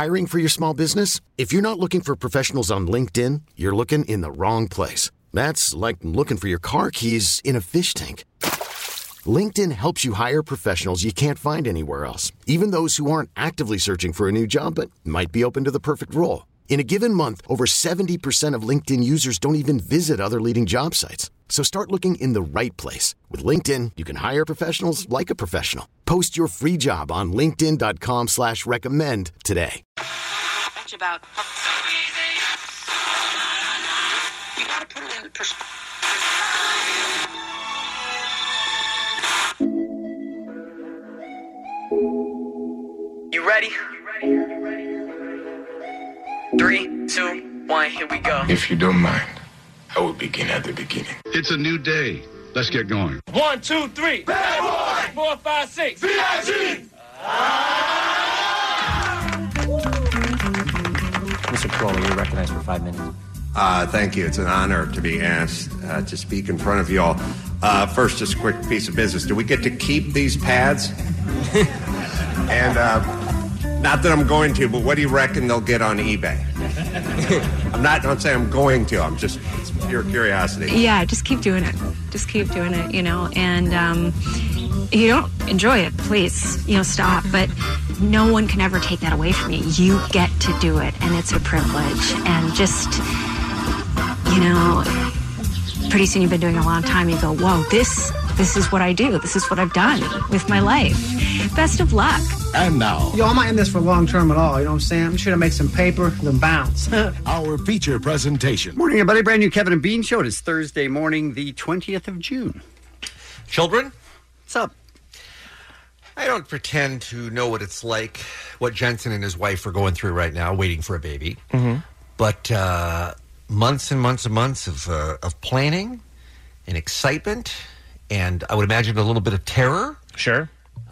Hiring for your small business? If you're not looking for professionals on LinkedIn, you're looking in the wrong place. That's like looking for your car keys in a fish tank. LinkedIn helps you hire professionals you can't find anywhere else, even those who aren't actively searching for a new job but might be open to the perfect role. In a given month, over 70% of LinkedIn users don't even visit other leading job sites. So start looking in the right place. With LinkedIn, you can hire professionals like a professional. Post your free job on linkedin.com/recommend today. About you gotta put it in perspective. You ready? 3, 2, 1, here we go. If you don't mind, I will begin at the beginning. It's a new day. Let's get going. 1, 2, 3. Bad boy. 4, 5, 6. VIG. Mr. Crowley, you're recognized for 5 minutes. Thank you. It's an honor to be asked to speak in front of you all. First, just a quick piece of business. Do we get to keep these pads? And not that I'm going to, but what do you reckon they'll get on eBay? I'm not saying I'm going to. It's pure curiosity. Yeah, just keep doing it. Just keep doing it, and you don't enjoy it, please, stop. But no one can ever take that away from you. You get to do it, and it's a privilege. And just, pretty soon you've been doing it a long time. You go, whoa, this is what I do. This is what I've done with my life. Best of luck. And now, I'm not in this for long term at all. You know what I'm saying? I'm sure to make some paper, then bounce. our feature presentation. Morning, everybody. Brand new Kevin and Bean show. It is Thursday morning, the 20th of June. Children? What's up? I don't pretend to know what it's like, what Jensen and his wife are going through right now, waiting for a baby. Mm-hmm. But months and months and months of planning and excitement, and I would imagine a little bit of terror. Sure.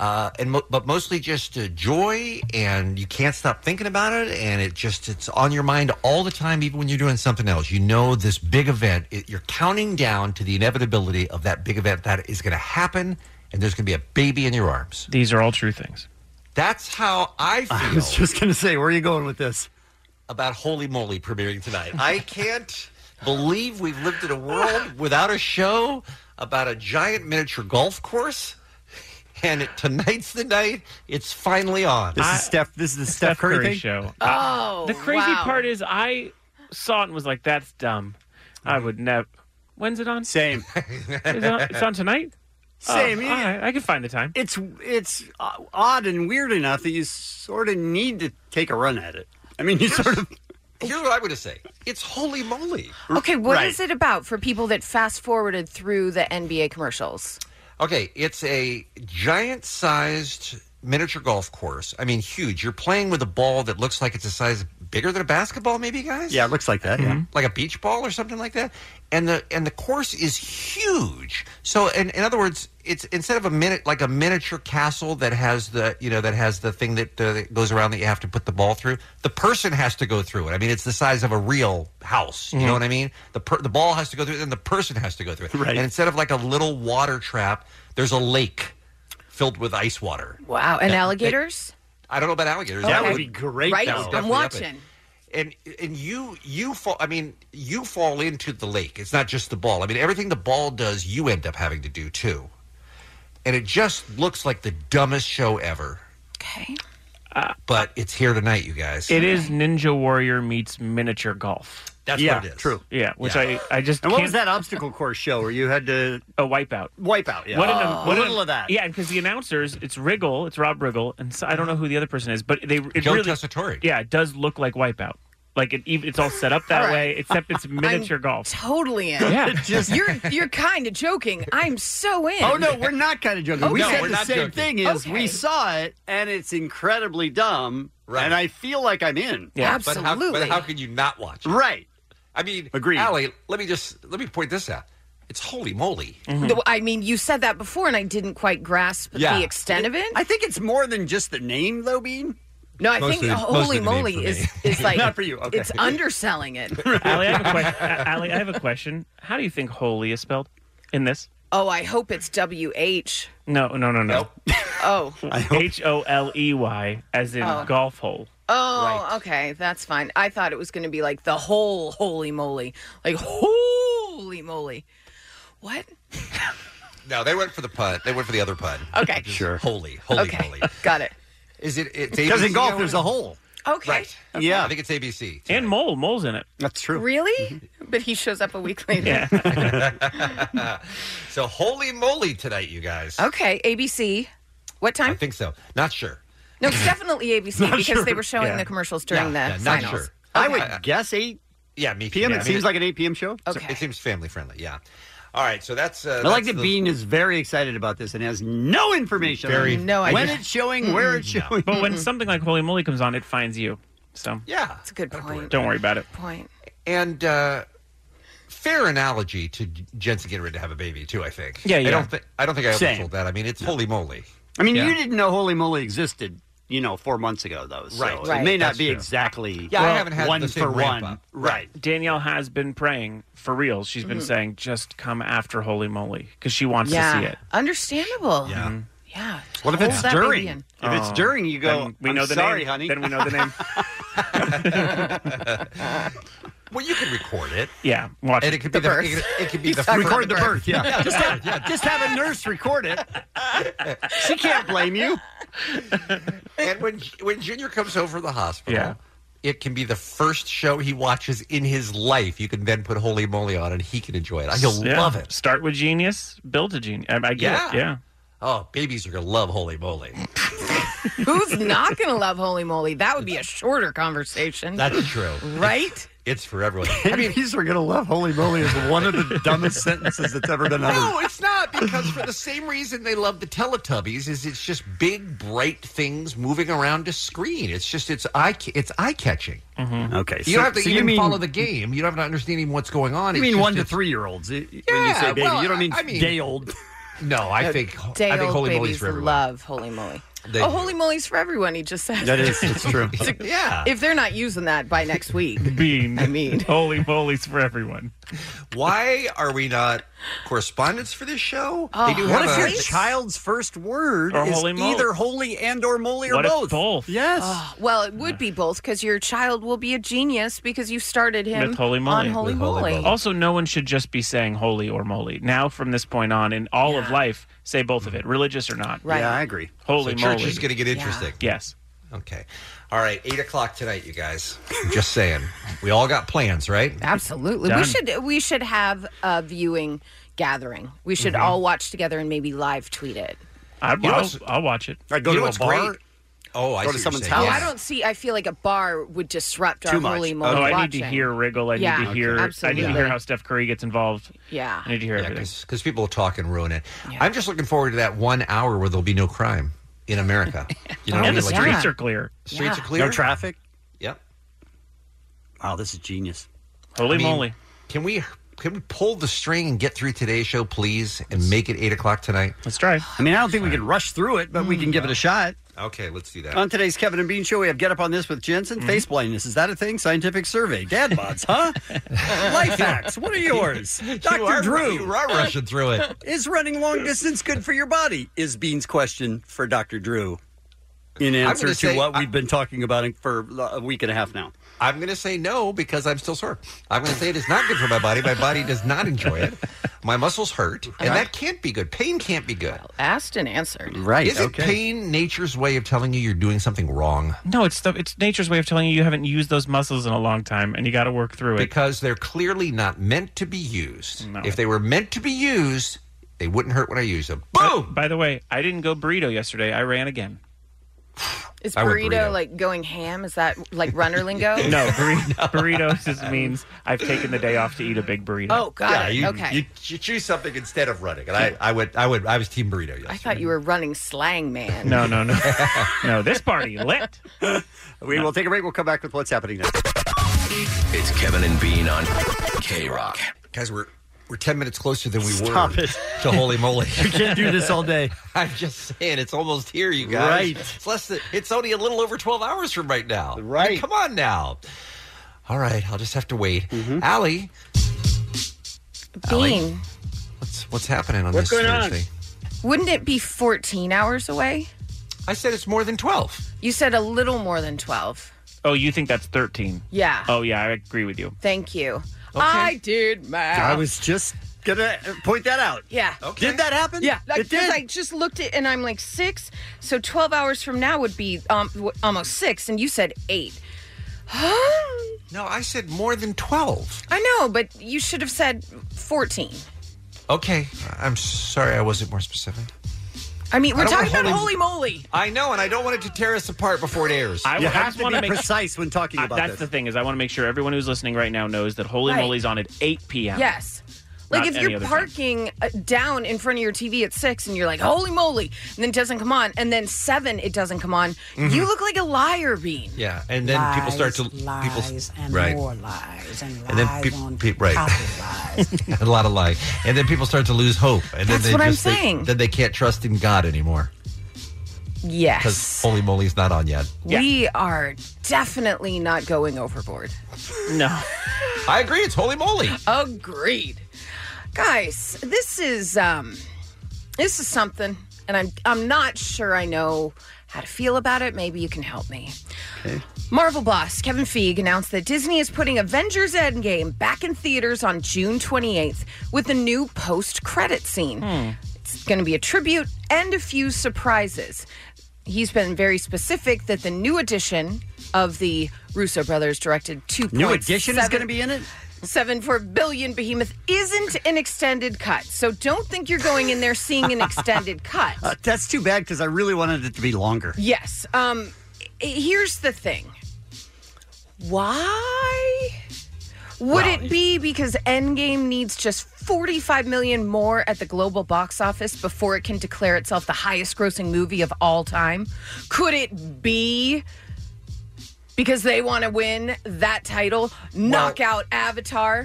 But mostly just joy, and you can't stop thinking about it, and it's on your mind all the time, even when you're doing something else. This big event, you're counting down to the inevitability of that big event that is going to happen, and there's going to be a baby in your arms. These are all true things. That's how I feel. I was just going to say, where are you going with this? About Holy Moly premiering tonight. I can't believe we've lived in a world without a show about a giant miniature golf course. And tonight's the night. It's finally on. This is the Steph Curry show. The crazy part is I saw it and was like, that's dumb. I would never. When's it on? Same. It's on tonight? Same. All right, I can find the time. It's odd and weird enough that you sort of need to take a run at it. I mean, Here's what I'm going to say. It's Holy Moly. Okay, what is it about for people that fast-forwarded through the NBA commercials? Okay, it's a giant-sized miniature golf course. I mean, huge. You're playing with a ball that looks like it's a size bigger than a basketball, maybe, guys? Yeah, it looks like that, yeah. Like a beach ball or something like that. And the course is huge. So, in other words, it's instead of a miniature castle that has the thing that goes around that you have to put the ball through. The person has to go through it. I mean, it's the size of a real house. You know what I mean? The ball has to go through it, and the person has to go through it. Right. And instead of like a little water trap, there's a lake filled with ice water. Wow, and alligators? I don't know about alligators. That would be great. Right, though. I'm watching. And you fall. I mean, you fall into the lake. It's not just the ball. I mean, everything the ball does, you end up having to do too. And it just looks like the dumbest show ever. Okay. But it's here tonight, you guys. It is Ninja Warrior meets miniature golf. That's what it is. True. Yeah, which I just And can't... what was that obstacle course show where you had to... A Wipeout. Wipeout, yeah. A little of that. Yeah, because the announcers, it's Rob Riggle, and so, I don't know who the other person is, but Joe Tessitore. Yeah, it does look like Wipeout. Like it's all set up that way, except it's miniature golf. Totally in. Yeah, you're kind of joking. I'm so in. Oh no, we're not kind of joking. Okay. We No, said we're the not same joking. thing. Is Okay. we saw it and it's incredibly dumb, Right. and I feel like I'm in. Yeah. Absolutely. But how can you not watch it? Right. I mean, Agreed. Allie, let me point this out. It's Holy Moly. No, I mean, you said that before, and I didn't quite grasp the extent of it. I think it's more than just the name, though, Bean. No, I think Holy the name Moly for is like Not for you. Okay. it's underselling it. Allie, I have a question. How do you think holy is spelled in this? Oh, I hope it's WH. No. Oh. HOLEY, as in Oh. golf hole. Oh, okay. That's fine. I thought it was going to be like the whole holy moly. Like, holy moly. What? No, they went for the pun. They went for the other pun. Okay. Sure. Holy Okay. moly. Got it. Is it? It's Because in ABC, golf, Owen? there's a hole. Okay. Right. Yeah. I think it's ABC. And mole. Mole's in it. That's true. Really? But he shows up a week later. Yeah. So holy moly tonight, you guys. Okay. ABC. What I time? think so. Not sure. No, it's definitely ABC Not because sure. they were showing Yeah. the commercials during Yeah, the not finals. sure. I would guess 8 Yeah, me p.m. Yeah, It I mean, seems like an 8 p.m. show. Okay. It seems family friendly. Yeah. All right. So that's. I like that Bean is very excited about this and has no information. Very- on No idea. when it's showing, where it's showing. But when something like Holy Moly comes on, it finds you. So Yeah. That's a good point. don't worry about it. Point. And fair analogy to Jensen getting ready to have a baby too. I think. Yeah, yeah. I don't think I Same. oversold that. I mean, it's holy moly. I mean, Yeah. you didn't know Holy Moly existed, 4 months ago, though. So Right. It may not That's be true. exactly Yeah, I haven't had one the same for ramp one. up. Right. Danielle has been praying for real. She's been saying, just come after Holy Moly because she wants Yeah. to see it. Understandable. Yeah. Yeah. What if Hold it's that baby during? in. If it's during, you go, Then we I'm know the sorry, name. honey. Then we know the name. Well, you can record it, Yeah, watch and it. it could be The birth. it could be the talking Record about the birth, yeah. Just have a nurse record it. She can't blame you. And when Junior comes over to the hospital, Yeah. it can be the first show he watches in his life. You can then put Holy Moly on, and he can enjoy it. He'll Yeah. love it. Start with Genius, build a Genius. I get Yeah. it. Yeah. Oh, babies are gonna love Holy Moly. Who's not going to love Holy Moly? That would be a shorter conversation. That's true. right? It's for everyone. Babies are going to love Holy Moly is one of the dumbest sentences that's ever been uttered. No, it's not, because for the same reason they love the Teletubbies is it's just big, bright things moving around a screen. It's just it's eye catching. Okay. You don't have to you even mean, follow the game. You don't have to understand even what's going on. You It's mean just- 1 to it's- 3 year olds when you Yeah, say baby. well, you don't mean, I mean- day old. No, I think Day old Holy Moly's babies for everyone. love Holy Moly. They do. Holy Moly's for everyone, he just said. That is, it's true. Yeah. If they're not using that by next week. Bean. I mean. Holy Moly's for everyone. Why are we not correspondents for this show? Oh, They do What have if a- your child's first word Or is holy moly. either holy and or moly or What if both? both? Yes. Well, it would be both because your child will be a genius because you started him With Holy Moly. on Holy With Holy Moly. Moly. Also, no one should just be saying holy or moly. Now, from this point on, in all of life, say both of it, religious or not. Right. Yeah, I agree. Holy So church moly. is going to get interesting. Yes. Okay. All right, 8 o'clock tonight, you guys. Just saying. We all got plans, right? Absolutely. Done. We should have a viewing gathering. We should all watch together and maybe live tweet it. I'll watch it. I'd go You to know a what's bar. great? Oh, I Go to see what someone's you're saying. house. Yeah. I feel like a bar would disrupt Too our much. Holy Moly Oh, I watching. need to hear Wriggle. I Yeah, need to hear. okay. I need Absolutely. to hear how Steph Curry gets involved. Yeah. I need to hear Yeah, everything. because people will talk and ruin it. I'm just looking forward to that 1 hour where there'll be no crime in America. You know what I And mean? the Like, streets are clear. streets Yeah. are clear. No traffic. Yep. Wow, this is genius. Holy I mean, moly. Can we pull the string and get through today's show, please, and make it 8 o'clock tonight? Let's try. I mean, I don't think we can rush through it, but we can give it a shot. Okay, let's do that. On today's Kevin and Bean Show, we have Get Up on This with Jensen. Face blindness, is that a thing? Scientific survey. Dad bods, huh? Life hacks, what are yours? Dr. Drew. You are rushing through it. Is running long distance good for your body? Is Bean's question for Dr. Drew in answer gonna to say- what we've been talking about for a week and a half now. I'm going to say no because I'm still sore. I'm going to say it is not good for my body. My body does not enjoy it. My muscles hurt, and that can't be good. Pain can't be good. Asked and answered. Right, Isn't pain nature's way of telling you you're doing something wrong? No, it's nature's way of telling you haven't used those muscles in a long time, and you got to work through it. Because they're clearly not meant to be used. No. If they were meant to be used, they wouldn't hurt when I use them. Boom! By the way, I didn't go burrito yesterday. I ran again. Is I went burrito, burrito. like going ham? Is that like runner lingo? No, burrito just means I've taken the day off to eat a big burrito. Oh, got it. you, Okay. you choose something instead of running. And I was team burrito yesterday. I thought you were running slang, man. No. No, this party lit. We will take a break. We'll come back with what's happening next. It's Kevin and Bean on K-Rock. Guys, we're 10 minutes closer than we Stop were it. to Holy Moly. We can't do this all day. I'm just saying, it's almost here, you guys. Right. It's only a little over 12 hours from right now. Right. I mean, come on now. All right, I'll just have to wait. Allie, Bean. What's happening on What's this going on? Thursday? Wouldn't it be 14 hours away? I said it's more than 12. You said a little more than 12. Oh, you think that's 13? Yeah. Oh, yeah, I agree with you. Thank you. I did math. I was just gonna point that out. Yeah. Did that happen? Yeah. It Because did. I just looked at and I'm like 6. So 12 hours from now would be almost 6. And you said 8. No, I said more than 12. I know, but you should have said 14. Okay. I'm sorry I wasn't more specific. I mean, we're I don't talking wanna about hold Holy Moly. I know, and I don't want it to tear us apart before it airs. I You have just to want be to make precise when talking about That's this. the thing, is I want to make sure everyone who's listening right now knows that Holy Right. Moly's on at 8 p.m. Yes. Like Not if any you're other time. parking down in front of your TV at 6 and you're like, holy moly, and then it doesn't come on, and then 7 it doesn't come on, you look like a liar, Bean. Yeah, and then people start to lies and right. more lies and And then lies on right, top of lies. a lot of lying, and then people start to lose hope, and That's then what I'm they saying. then they can't trust in God anymore Yes. because Holy Moly's not on yet. We are definitely not going overboard. No. I agree. It's Holy Moly. Agreed. Guys, this is something, and I'm not sure I know how to feel about it. Maybe you can help me. Okay. Marvel boss Kevin Feige announced that Disney is putting Avengers Endgame back in theaters on June 28th with a new post-credit scene. It's going to be a tribute and a few surprises. He's been very specific that the new edition of the Russo brothers directed 2.7 New edition is going to be in it? 7.4 billion behemoth isn't an extended cut. So don't think you're going in there seeing an extended cut. That's too bad because I really wanted it to be longer. Yes. Here's the thing. Why? Would it be because Endgame needs just 45 million more at the global box office before it can declare itself the highest grossing movie of all time? Could it be because they want to win that title, knock out Avatar?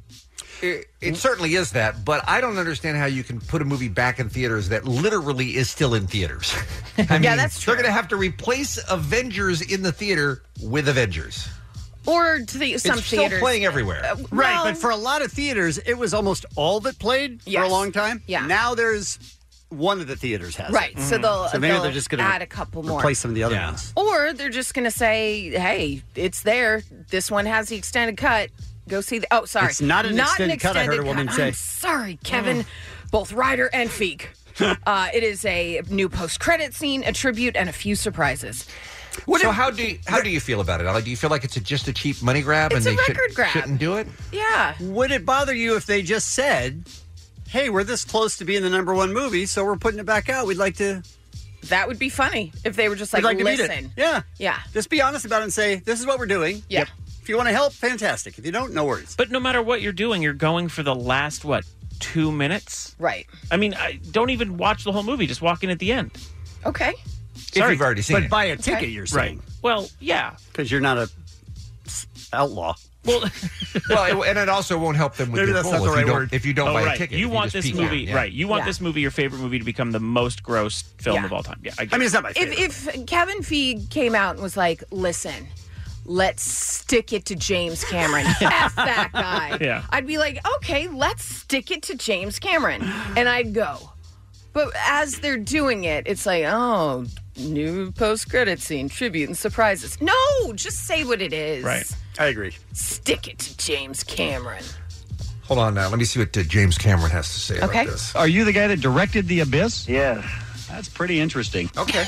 It certainly is that, but I don't understand how you can put a movie back in theaters that literally is still in theaters. I mean, that's true. They're going to have to replace Avengers in the theater with Avengers. Or to the, some it's still theaters. playing everywhere. Right, but for a lot of theaters, it was almost all that played for a long time. Yeah. Now there's one of the theaters has Right, it. so maybe they'll they're just going to add a couple more. replace some of the other ones. Or they're just going to say, hey, it's there. This one has the extended cut. Go see the... Oh, sorry. It's not an extended cut, I heard a woman cut. say. I'm sorry, Kevin. Both Ryder and Feig. It is a new post-credit scene, a tribute, and a few surprises. So how do you feel about it, Allie? Do you feel like it's just a cheap money grab It's and a they record grab. shouldn't do it? Yeah. Would it bother you if they just said, hey, we're this close to being the number one movie, so we're putting it back out. We'd like to... That would be funny if they were just like, We'd like to meet listen. it. Yeah. Yeah. Just be honest about it and say, this is what we're doing. Yeah. If you want to help, fantastic. If you don't, no worries. But no matter what you're doing, you're going for the last, 2 minutes? Right. I mean, don't even watch the whole movie. Just walk in at the end. Okay. Sorry. you've already seen But it. buy a ticket, you're saying. Right. Well, yeah. Because you're not a outlaw. Well, and it also won't help them with Maybe your that's pool not the if right you don't word. if you don't buy right. a ticket. You if want just this peek movie, out. Yeah. right? You want Yeah. this movie, your favorite movie, to become the most gross film Yeah. of all time. Yeah, I mean, it's not my favorite. If Kevin Feige came out and was like, listen, let's stick it to James Cameron. F that guy. Yeah. I'd be like, okay, let's stick it to James Cameron. And I'd go. But as they're doing it, it's like, oh, new post-credit scene, tribute, and surprises. No, just say what it is. Right. I agree. Stick it to James Cameron. Hold on now. Let me see what James Cameron has to say Okay. about this. Are you the guy that directed The Abyss? Yes. That's pretty interesting. Okay.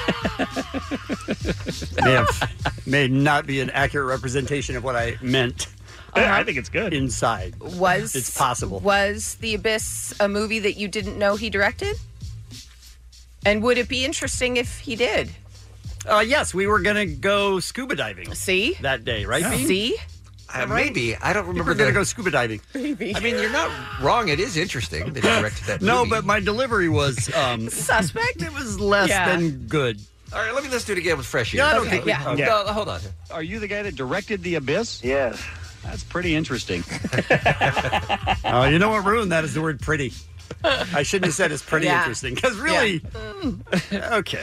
may not be an accurate representation of what I meant. I think it's good. Inside. It's possible. Was The Abyss a movie that you didn't know he directed? And would it be interesting if he did? Yes, we were going to go scuba diving. See? That day, right? Bean? See? Maybe. I don't remember. We're going to go scuba diving. Maybe. I mean, you're not wrong. It is interesting that he directed that No, movie. but my delivery was... suspect? It was less than good. All right, let's do it again with fresh ears. No, I don't think we... yeah. No, hold on. Are you the guy that directed The Abyss? Yes. That's pretty interesting. Oh, you know what ruined that is the word pretty. I shouldn't have said it's pretty Yeah. interesting. Because really... Okay.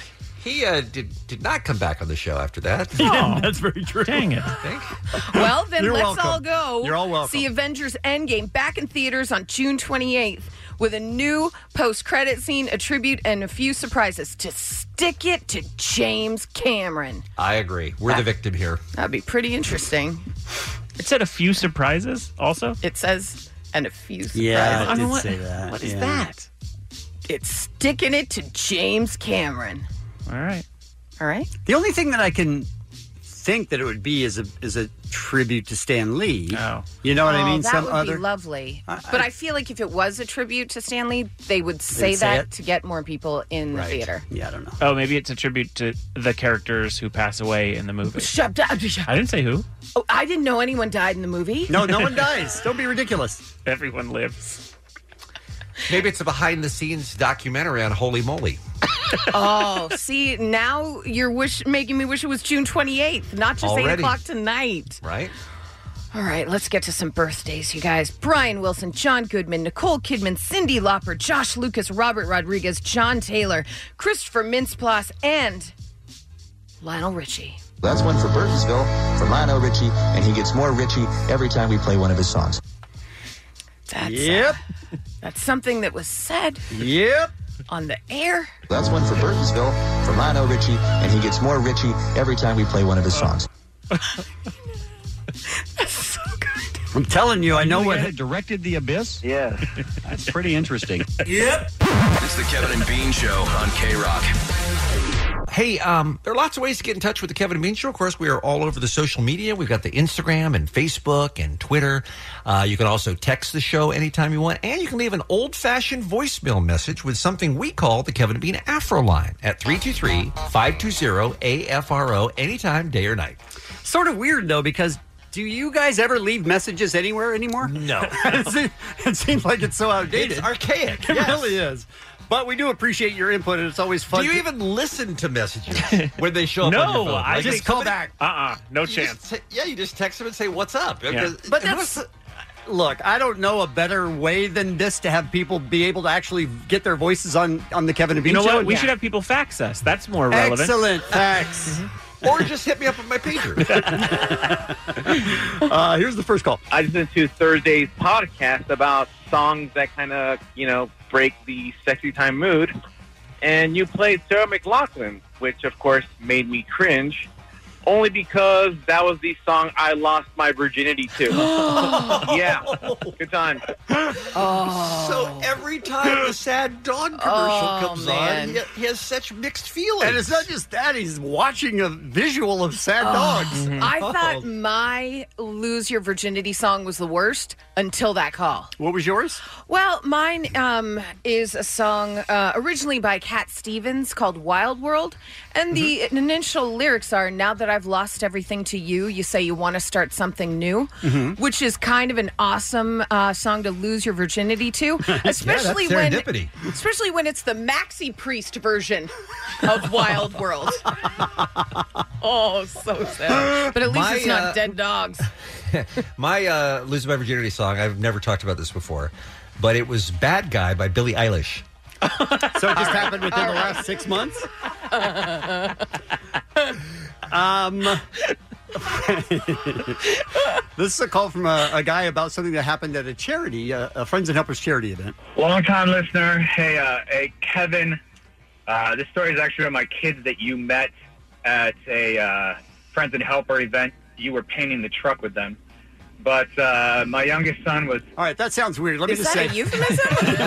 He did not come back on the show after that. Yeah, that's very true. Dang it. Well, then You're let's welcome. all go. You're all welcome. See Avengers Endgame back in theaters on June 28th with a new post-credit scene, a tribute, and a few surprises to stick it to James Cameron. I agree. We're the victim here. That'd be pretty interesting. It said a few surprises also? It says, and a few surprises. Yeah, I it mean, did say that. What is Yeah. that? It's sticking it to James Cameron. All right. All right. The only thing that I can think that it would be is a tribute to Stan Lee. Oh. You know what I mean? That Some would other. be lovely. But I feel like if it was a tribute to Stanley, they would say They'd say that it? to get more people in the theater. Yeah, I don't know. Oh, maybe it's a tribute to the characters who pass away in the movie. Shut up. I didn't say who. Oh, I didn't know anyone died in the movie. No, no one dies. Don't be ridiculous. Everyone lives. Maybe it's a behind-the-scenes documentary on Holy Moly. Oh, see, now you're making me wish it was June 28th, not just 8 Already. o'clock tonight. Right? All right, let's get to some birthdays, you guys. Brian Wilson, John Goodman, Nicole Kidman, Cyndi Lauper, Josh Lucas, Robert Rodriguez, John Taylor, Christopher Mintz-Plasse, and Lionel Richie. That's one for Burtonsville from Lionel Richie, and he gets more Richie every time we play one of his songs. That's, that's something that was said on the air. That's one for Burtonsville from Lionel Richie, and he gets more Richie every time we play one of his songs. I'm telling you, I know You what. guy that directed The Abyss? Yeah. That's pretty interesting. Yep. It's the Kevin and Bean Show on K-Rock. Hey, there are lots of ways to get in touch with the Kevin and Bean Show. Of course, we are all over the social media. We've got the Instagram and Facebook and Twitter. You can also text the show anytime you want, and you can leave an old-fashioned voicemail message with something we call the Kevin and Bean Afro line at 323-520-AFRO anytime, day or night. Sort of weird, though, because do you guys ever leave messages anywhere anymore? No. It seems like it's so outdated. It's archaic. It yes. really is. But we do appreciate your input, and it's always fun. Do you even listen to messages when they show up on your No, phone? I Like, just if call somebody- back. No you chance. just you just text them and say, what's up? Yeah. Because- But and that's what's look. I don't know a better way than this to have people be able to actually get their voices on the Kevin and You Bean know show. what? We should have people fax us. That's more relevant. Excellent facts. or just hit me up on my pager. Here's the first call. I listened to Thursday's podcast about songs that kind of, break the sexy time mood. And you played Sarah McLachlan, which, of course, made me cringe. Only because that was the song I lost my virginity to. Yeah. Good time. So every time a sad dog commercial comes man. on, he has such mixed feelings. And it's not just that; he's watching a visual of sad dogs. I thought my Lose Your Virginity song was the worst until that call. What was yours? Well, mine is a song originally by Cat Stevens called Wild World. And the initial lyrics are, now that I've lost everything to you, you say you want to start something new, which is kind of an awesome song to lose your virginity to, especially serendipity. especially when it's the Maxi Priest version of Wild World. Oh, so sad. But at least it's not dead dogs. My Losing My Virginity song, I've never talked about this before, but it was Bad Guy by Billie Eilish. So it just happened within the last 6 months? This is a call from a guy about something that happened at a charity, a Friends and Helpers charity event. Long-time listener. Hey, Kevin. This story is actually about my kids that you met at a Friends and Helper event. You were painting the truck with them. But my youngest son was... All right, that sounds weird. Let me just say... Is that a euphemism?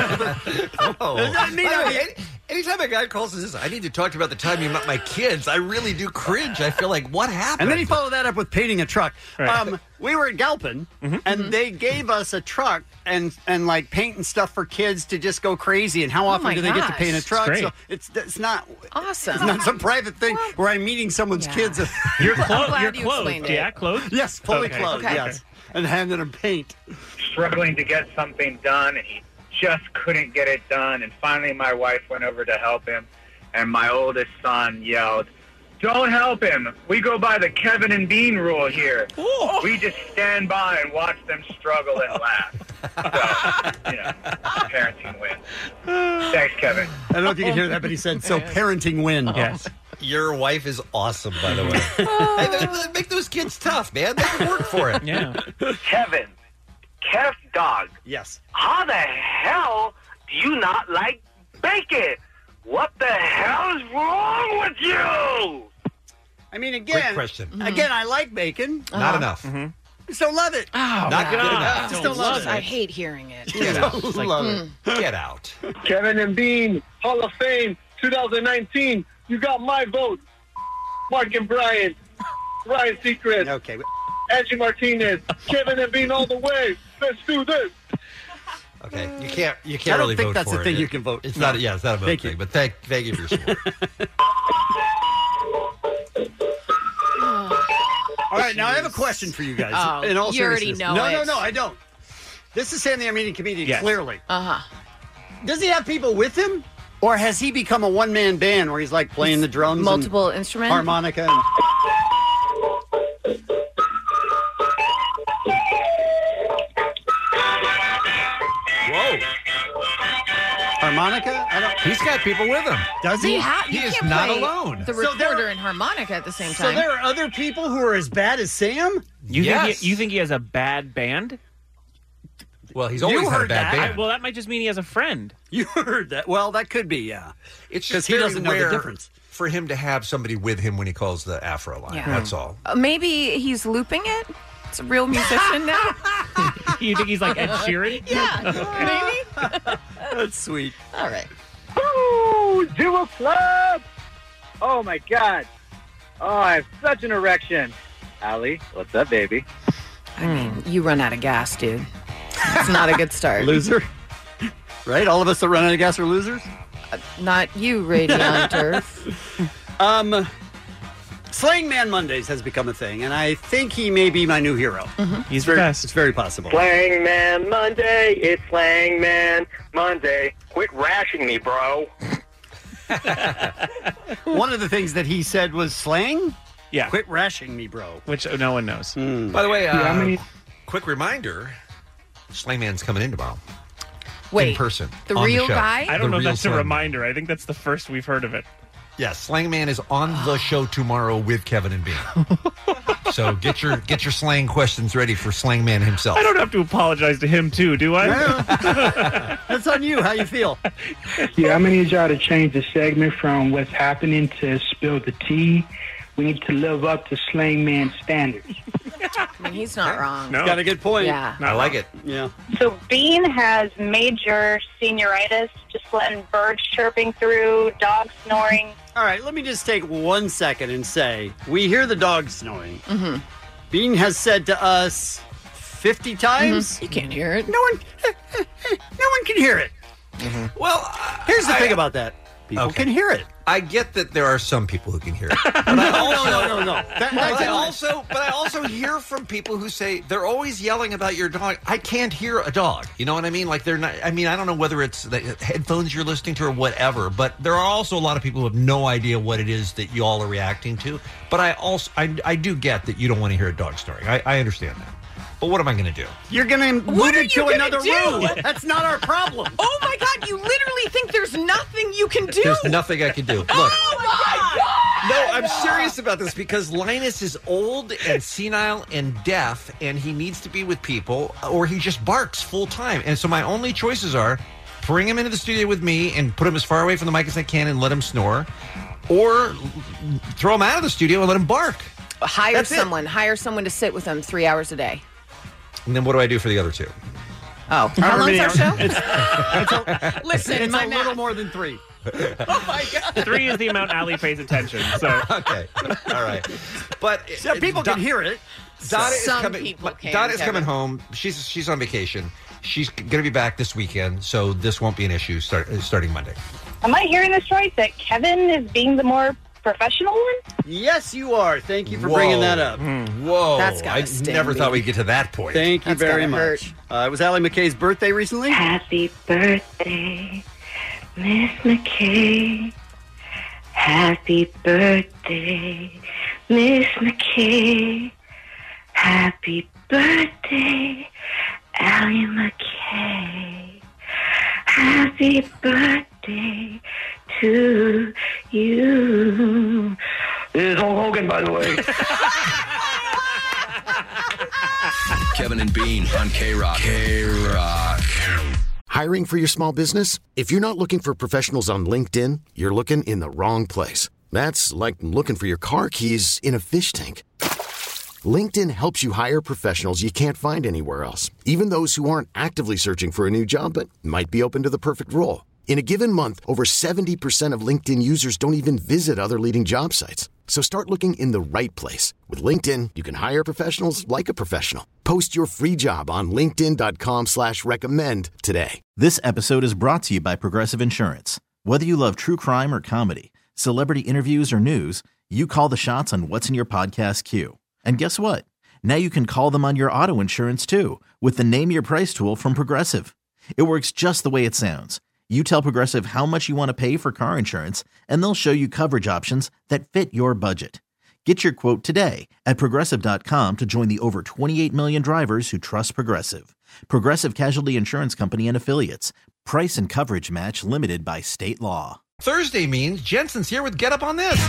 Anytime a guy calls us, I need to talk to you about the time you met my kids. I really do cringe. I feel like, what happened? And then he followed that up with painting a truck. Right. We were at Galpin, and they gave us a truck and like paint and stuff for kids to just go crazy. And how often my do they get to gosh. paint a truck? It's So great. it's not Awesome. It's not some private thing where I'm meeting someone's kids. You're glad clothed. You're you clothed. explained Yeah, it. clothed. Yes, fully Okay. clothed. Okay. Yes, and handing them paint. struggling to get something done, and he just couldn't get it done. And finally, my wife went over to help him, and my oldest son yelled, "Don't help him. We go by the Kevin and Bean rule here. We just stand by and watch them struggle and laugh." So, parenting wins. Thanks, Kevin. I don't know if you can hear that, but he said, "So parenting win." Yes. Your wife is awesome, by the way. Hey, make those kids tough, man. They can work for it. Yeah. Kevin, Kev Dog. Yes. How the hell do you not like bacon? What the hell is wrong with you? I mean, Great again, question. again, I like bacon. Not enough. Just don't love it. Oh, Not good enough. Just don't love it. I hate hearing it. Get out. Don't love it. Get out. Kevin and Bean, Hall of Fame, 2019. You got my vote. Mark and Brian, Ryan Seacrest, Okay. Angie Martinez, Kevin and Bean all the way. Let's do this. Okay, you can't I don't really think vote that's for the it. thing you can vote. It's No. not. Yeah, it's not a vote Thank thing. you. But thank you for your support. All right, now I have a question for you guys. Oh, in all you already seriousness. know No, it. I don't. This is saying the Armenian comedian, Yes. clearly. Uh-huh. Does he have people with him? Or has he become a one-man band where he's like playing the drums Multiple and instruments? harmonica? And... Whoa. Harmonica? I don't... He's got people with him. Does he? He You is can't not play alone. The So there- recorder and harmonica at the same So time. there are other people who are as bad as Sam? You think he has a bad band? Well, he's always You had a heard bad that. band. Well, that might just mean he has a friend. You heard that. Well, that could be, yeah. It's 'Cause just he very doesn't know the rare difference. for him to have somebody with him when he calls the Afro line. Yeah. That's all. Maybe he's looping it? It's a real musician now? You think he's like Ed Sheeran? Yeah, maybe? That's sweet. All right. Woo! Do a flip! Oh, my God. Oh, I have such an erection. Allie, what's up, baby? I mean, you run out of gas, dude. It's not a good start. Loser? Right? All of us that run out of gas are losers? Not you, Radion Turf. Slang Man Mondays has become a thing, and I think he may be my new hero. He's very, the best. It's very possible. Slang Man Monday, it's Slang Man Monday. Quit rashing me, bro. One of the things that he said was slang? Yeah. Quit rashing me, bro. Which no one knows. By the way, quick reminder: Slangman's coming in tomorrow. Wait, in person. the on real show. guy? I don't The know if real that's a Slangman. reminder. I think that's the first we've heard of it. Yes, Slangman is on the show tomorrow with Kevin and Bean. So get your slang questions ready for Slangman himself. I don't have to apologize to him too, do I? That's on you. How you feel? Yeah, I'm gonna need y'all to change the segment from what's happening to spill the tea. We need to live up to Slang Man standards. I mean, he's not wrong. No. Got a good point. Yeah. I like it. Yeah. So Bean has major senioritis, just letting birds chirping through, dogs snoring. All right, let me just take 1 second and say we hear the dog snoring. Mm-hmm. Bean has said to us 50 times. You can't hear it. No one can hear it. Well, Here's the thing about that. People can hear it. I get that there are some people who can hear it. But No. But I also hear from people who say they're always yelling about your dog. I can't hear a dog. You know what I mean? Like they're not. I mean, I don't know whether it's the headphones you're listening to or whatever. But there are also a lot of people who have no idea what it is that you all are reacting to. But I do get that you don't want to hear a dog snoring. I understand that. But what am I going to do? You're going to move What are it to you gonna another do? room. That's not our problem. Oh my God! You literally think there's nothing you can do? There's nothing I can do. Look. Oh my God! No, I'm serious about this because Linus is old and senile and deaf, and he needs to be with people, or he just barks full time. And so my only choices are bring him into the studio with me and put him as far away from the mic as I can and let him snore, or throw him out of the studio and let him bark. Hire That's it. someone. Hire someone to sit with them 3 hours a day. And then what do I do for the other two? Oh, how long's our show? Listen, It's my a little math. more than 3. Oh my God! 3 is the amount Ali pays attention. So Okay, all right. But So people can hear it. Donna is Some coming. people can, Donna is Kevin. coming home. She's on vacation. She's going to be back this weekend, so this won't be an issue starting Monday. Am I hearing this right? That Kevin is being the more professional one? Yes, you are. Thank you for bringing that up. Whoa! That's gotta I sting, never thought baby. we'd get to that point. Thank you That's very gotta much. It was Allie McKay's birthday recently. Happy birthday, Miss McKay. Happy birthday, Miss McKay. Happy birthday, Allie McKay. Happy birthday to you. This is Hulk Hogan, by the way. Kevin and Bean on K-Rock. K-Rock. Hiring for your small business? If you're not looking for professionals on LinkedIn, you're looking in the wrong place. That's like looking for your car keys in a fish tank. LinkedIn helps you hire professionals you can't find anywhere else, even those who aren't actively searching for a new job but might be open to the perfect role. In a given month, over 70% of LinkedIn users don't even visit other leading job sites. So start looking in the right place. With LinkedIn, you can hire professionals like a professional. Post your free job on linkedin.com/recommend today. This episode is brought to you by Progressive Insurance. Whether you love true crime or comedy, celebrity interviews or news, you call the shots on what's in your podcast queue. And guess what? Now you can call them on your auto insurance too with the Name Your Price tool from Progressive. It works just the way it sounds. You tell Progressive how much you want to pay for car insurance, and they'll show you coverage options that fit your budget. Get your quote today at Progressive.com to join the over 28 million drivers who trust Progressive. Progressive Casualty Insurance Company and Affiliates. Price and coverage match limited by state law. Thursday means Jensen's here with Get Up on This.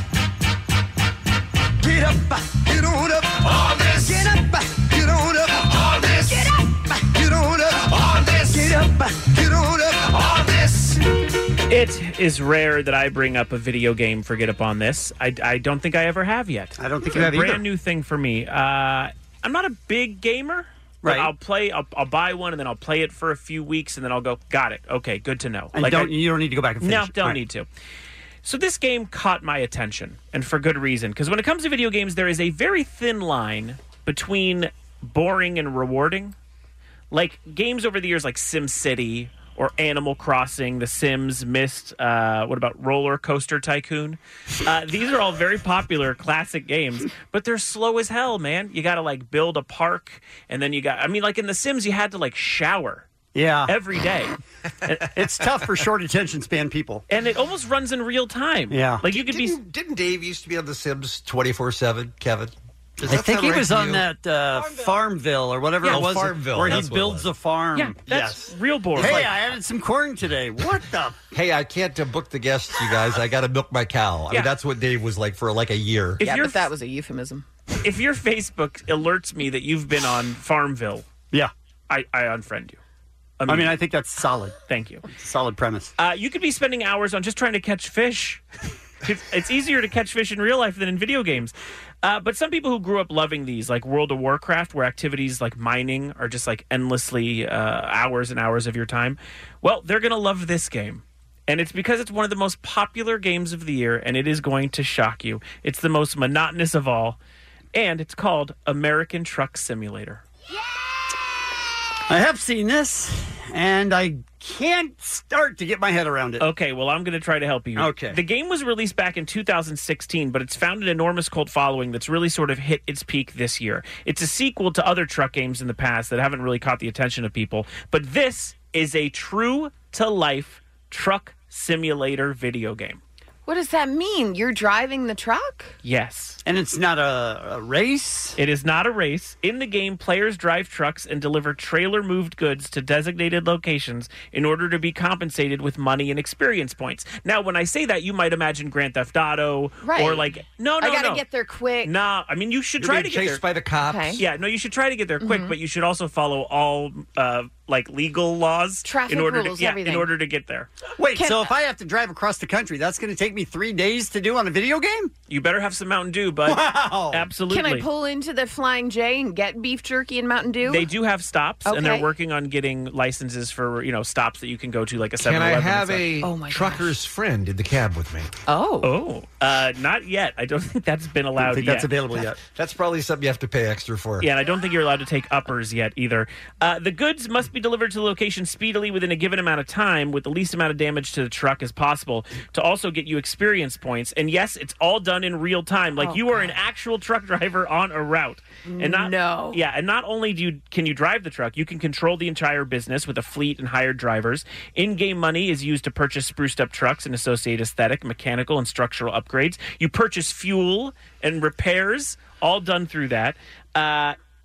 Get up, get on up on this. Get up, get on up on this. Get up, get on up on this. Get up, get on up on this. It is rare that I bring up a video game for Get Up on This. I don't think I ever have yet. I don't think it's you have a either. brand new thing for me. I'm not a big gamer. But Right. I'll buy one and then I'll play it for a few weeks and then I'll go, got it. Okay, good to know. And you don't need to go back and finish No, it. don't Right. need to. So this game caught my attention, and for good reason. Because when it comes to video games, there is a very thin line between boring and rewarding. Like games over the years like SimCity or Animal Crossing, The Sims, Myst, what about Roller Coaster Tycoon? These are all very popular classic games, but they're slow as hell, man. You got to like build a park, and then like in The Sims, you had to like shower. Yeah. Every day. It's tough for short attention span people. And it almost runs in real time. Yeah. Like you could Didn't Dave used to be on The Sims 24/7, Kevin? Does I that think sound he right was to on you? that Farmville or whatever Yeah, it was. Farmville, where he that's what it builds was. a farm. Yeah, that's yes. real boring. Hey, Like- I added some corn today. What the? Hey, I can't book the guests, you guys. I got to milk my cow. I Yeah. mean, that's what Dave was like for like a year. But that was a euphemism. If your Facebook alerts me that you've been on Farmville, yeah, I unfriend you. I mean, I think that's solid. Thank you. It's a solid premise. You could be spending hours on just trying to catch fish. It's easier to catch fish in real life than in video games. But some people who grew up loving these, like World of Warcraft, where activities like mining are just like endlessly hours and hours of your time, well, they're going to love this game. And it's because it's one of the most popular games of the year, and it is going to shock you. It's the most monotonous of all, and it's called American Truck Simulator. I have seen this, and I can't start to get my head around it. Okay, well, I'm going to try to help you. Okay. The game was released back in 2016, but it's found an enormous cult following that's really sort of hit its peak this year. It's a sequel to other truck games in the past that haven't really caught the attention of people, but this is a true-to-life truck simulator video game. What does that mean? You're driving the truck? Yes. And it's not a race? It is not a race. In the game, players drive trucks and deliver trailer-moved goods to designated locations in order to be compensated with money and experience points. Now, when I say that, you might imagine Grand Theft Auto Right. or like... No. I gotta get there quick. No, I mean, you should You're try being to get chased there. by the cops. Okay. Yeah, no, you should try to get there quick, but you should also follow all like legal laws Traffic in order rules, to everything. in order to get there. Wait, so if I have to drive across the country, that's going to take me 3 days to do on a video game? You better have some Mountain Dew, bud. Wow. Absolutely. Can I pull into the Flying J and get beef jerky and Mountain Dew? They do have stops, and they're Okay. working on getting licenses for stops that you can go to, like a 7-Eleven. Can I and have stuff. a Oh my trucker's friend in the cab with me? Oh. Not yet. I don't think that's been I allowed don't think yet. that's available yet. That's probably something you have to pay extra for. Yeah, and I don't think you're allowed to take uppers yet either. The goods must be delivered to the location speedily within a given amount of time with the least amount of damage to the truck as possible to also get you experience points. And yes, it's all done in real time. Like you are an actual truck driver on a route. And not only can you drive the truck, you can control the entire business with a fleet and hired drivers. In-game money is used to purchase spruced up trucks and associate aesthetic, mechanical, and structural upgrades. You purchase fuel and repairs, all done through that.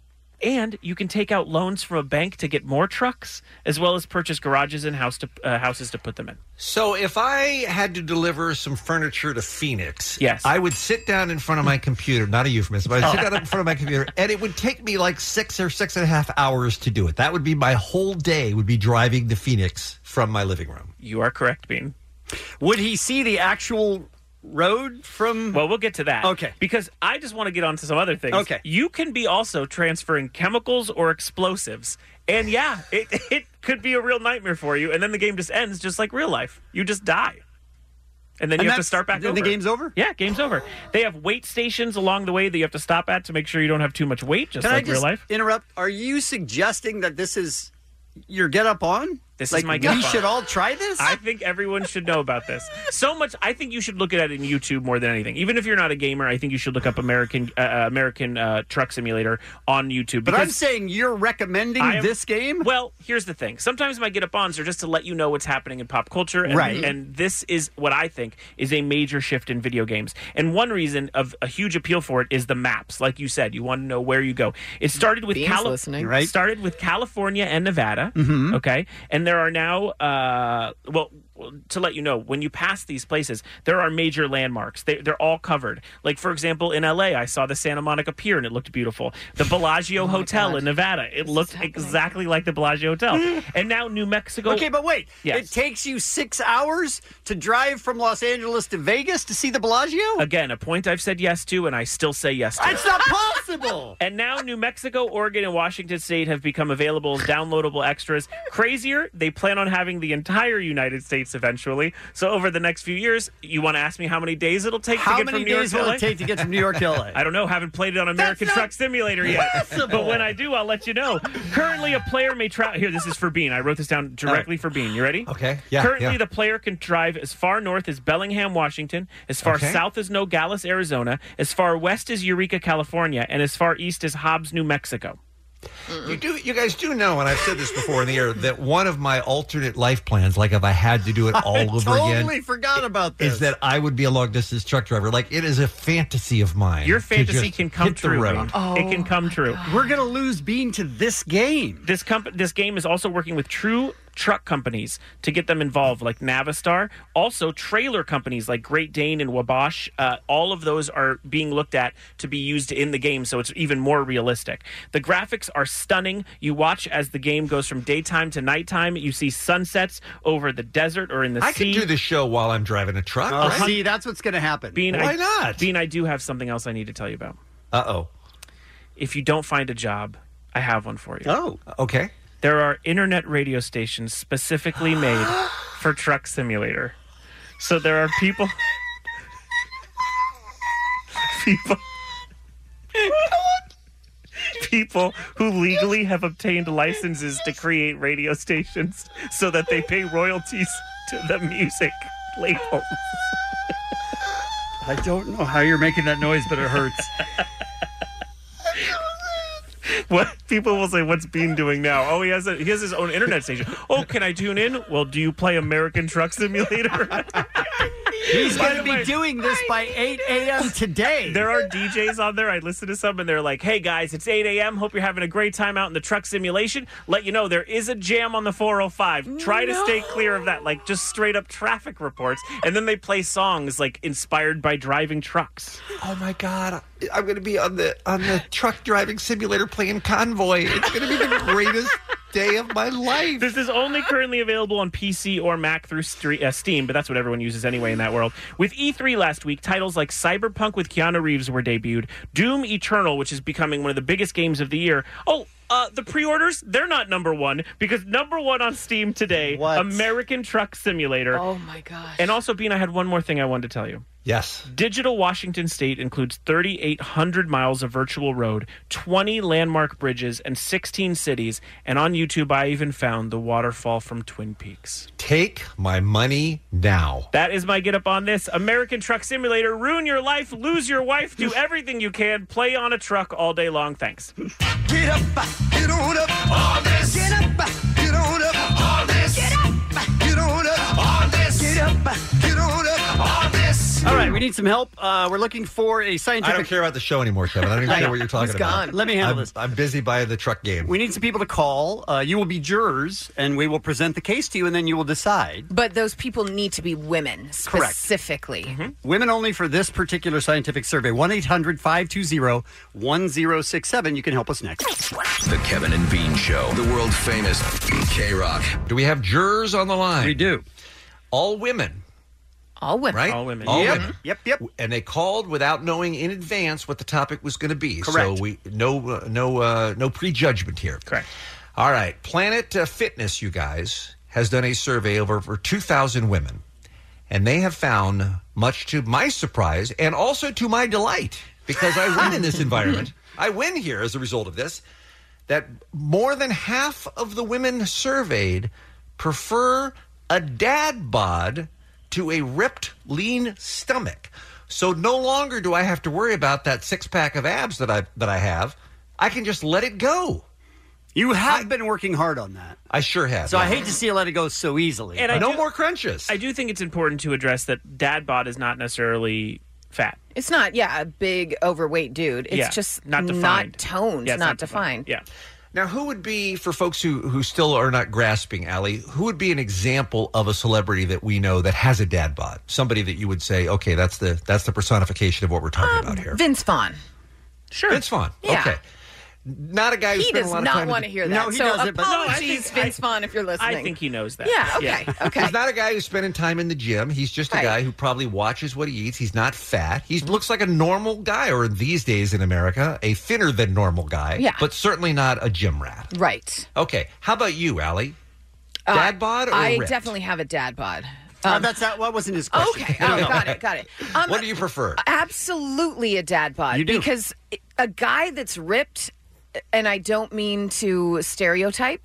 And you can take out loans from a bank to get more trucks, as well as purchase garages and houses to put them in. So if I had to deliver some furniture to Phoenix, yes, I would sit down in front of my computer, not a euphemism, but I'd sit down in front of my computer, and it would take me like 6 or 6.5 hours to do it. That would be my whole day, would be driving to Phoenix from my living room. You are correct, Bean. Would he see the actual road from... Well, we'll get to that. Okay. Because I just want to get on to some other things. Okay. You can be also transferring chemicals or explosives. And yeah, it could be a real nightmare for you. And then the game just ends just like real life. You just die. And then you have to start back over. The game's over? Yeah, game's over. They have weight stations along the way that you have to stop at to make sure you don't have too much weight, just like real life. Interrupt? Are you suggesting that this is your get up on? This is my get up on. We should all try this? I think everyone should know about this. So much. I think you should look at it in YouTube more than anything. Even if you're not a gamer, I think you should look up American Truck Simulator on YouTube. But I'm saying you're recommending this game? Well, here's the thing. Sometimes my get-up-ons are just to let you know what's happening in pop culture. And, right. And this is what I think is a major shift in video games. And one reason of a huge appeal for it is the maps. Like you said, you want to know where you go. It started with started with California and Nevada. Mm-hmm. Okay. And there are now, to let you know, when you pass these places, there are major landmarks. They're all covered. Like, for example, in L.A., I saw the Santa Monica Pier, and it looked beautiful. The Bellagio Hotel in Nevada, it looked exactly like the Bellagio Hotel. And now New Mexico... Okay, but wait. Yes. It takes you 6 hours to drive from Los Angeles to Vegas to see the Bellagio? Again, a point I've said yes to, and I still say yes to. It's not possible! And now New Mexico, Oregon, and Washington State have become available as downloadable extras. Crazier, they plan on having the entire United States eventually. So over the next few years, you want to ask me how many days it'll take to get from New York to LA? How many days will it take to get from New York to LA? I don't know. Haven't played it on American Truck Simulator yet. But when I do, I'll let you know. Currently, a player may travel... Here, this is for Bean. I wrote this down directly for Bean. You ready? Okay. Yeah. Currently, the player can drive as far north as Bellingham, Washington, as far south as Nogales, Arizona, as far west as Eureka, California, and as far east as Hobbs, New Mexico. You guys do know, and I've said this before in the air, that one of my alternate life plans, like if I had to do it all over again, totally forgot about this, is that I would be a long distance truck driver. Like, it is a fantasy of mine. Your fantasy can come true. It can come true. We're gonna lose Bean to this game. This game is also working with true truck companies to get them involved, like Navistar. Also, trailer companies like Great Dane and Wabash. All of those are being looked at to be used in the game, so it's even more realistic. The graphics are stunning. You watch as the game goes from daytime to nighttime. You see sunsets over the desert or in the sea. I can do the show while I'm driving a truck. Right? See, that's what's going to happen. Bean, why not? Bean, I do have something else I need to tell you about. Uh-oh. If you don't find a job, I have one for you. Oh, okay. There are internet radio stations specifically made for Truck Simulator. So there are people who legally have obtained licenses to create radio stations so that they pay royalties to the music labels. I don't know how you're making that noise, but it hurts. What people will say, what's Bean doing now? Oh, he has his own internet station. Oh, can I tune in? Well, do you play American Truck Simulator? He's going to be doing this by 8 a.m. today. There are DJs on there. I listen to some, and they're like, hey, guys, it's 8 a.m. Hope you're having a great time out in the truck simulation. Let you know, there is a jam on the 405. Try to stay clear of that, like just straight up traffic reports. And then they play songs like inspired by driving trucks. Oh, my God. I'm going to be on the truck driving simulator playing Convoy. It's going to be the greatest day of my life. This is only currently available on PC or Mac through Steam, but that's what everyone uses anyway in that world. With E3 last week, titles like Cyberpunk with Keanu Reeves were debuted, Doom Eternal, which is becoming one of the biggest games of the year. The pre-orders, they're not number one, because number one on Steam today, American Truck Simulator. Oh, my gosh. And also, Bean, I had one more thing I wanted to tell you. Yes. Digital Washington State includes 3,800 miles of virtual road, 20 landmark bridges, and 16 cities. And on YouTube, I even found the waterfall from Twin Peaks. Take my money now. That is my get up on this. American Truck Simulator. Ruin your life, lose your wife, do everything you can. Play on a truck all day long. Thanks. Get up, get on up, all this. Get up, get on up, all this. Get up, get on up, all this. Get up, get on up, all this. All right, we need some help. We're looking for a scientific... I don't care about the show anymore, Kevin. I don't even care what you're talking about. Let me handle this. I'm busy by the truck game. We need some people to call. You will be jurors, and we will present the case to you, and then you will decide. But those people need to be women, Correct. specifically. Women only for this particular scientific survey. 1-800-520-1067. You can help us next. The Kevin and Bean Show, the world famous K-Rock. Do we have jurors on the line? We do. All women. All women. Right? All women. All Yep. women. Yep. And they called without knowing in advance what the topic was going to be. Correct. So no prejudgment here. Correct. All right. Planet Fitness, you guys, has done a survey of over 2,000 women. And they have found, much to my surprise and also to my delight, because I win in this environment, I win here as a result of this, that more than half of the women surveyed prefer a dad bod to a ripped, lean stomach. So no longer do I have to worry about that six-pack of abs that I have. I can just let it go. You have been working hard on that. I sure have. So I yeah. hate to see you let it go so easily. And no more crunches. I do think it's important to address that dad bod is not necessarily fat. It's not, a big overweight dude. It's just not defined. not toned, Yeah, it's not defined. Yeah. Now, who would be, for folks who still are not grasping, Allie, who would be an example of a celebrity that we know that has a dad bod? Somebody that you would say, okay, that's the personification of what we're talking about here. Vince Vaughn. Sure. Vince Vaughn. Yeah. Okay. Not a guy who He spent does a lot of not time... want to hear that. No, he so doesn't, but- apologies, Vince Vaughn, if you're listening. I think he knows that. Yeah, okay. He's not a guy who's spending time in the gym. He's just a Right. guy who probably watches what he eats. He's not fat. He looks like a normal guy, or these days in America, a thinner than normal guy. Yeah. But certainly not a gym rat. Right. Okay. How about you, Allie? Dad bod or I ripped? definitely have a dad bod. That wasn't his question. Okay. Oh, got it. What do you prefer? Absolutely a dad bod. You do. Because a guy that's ripped, and I don't mean to stereotype,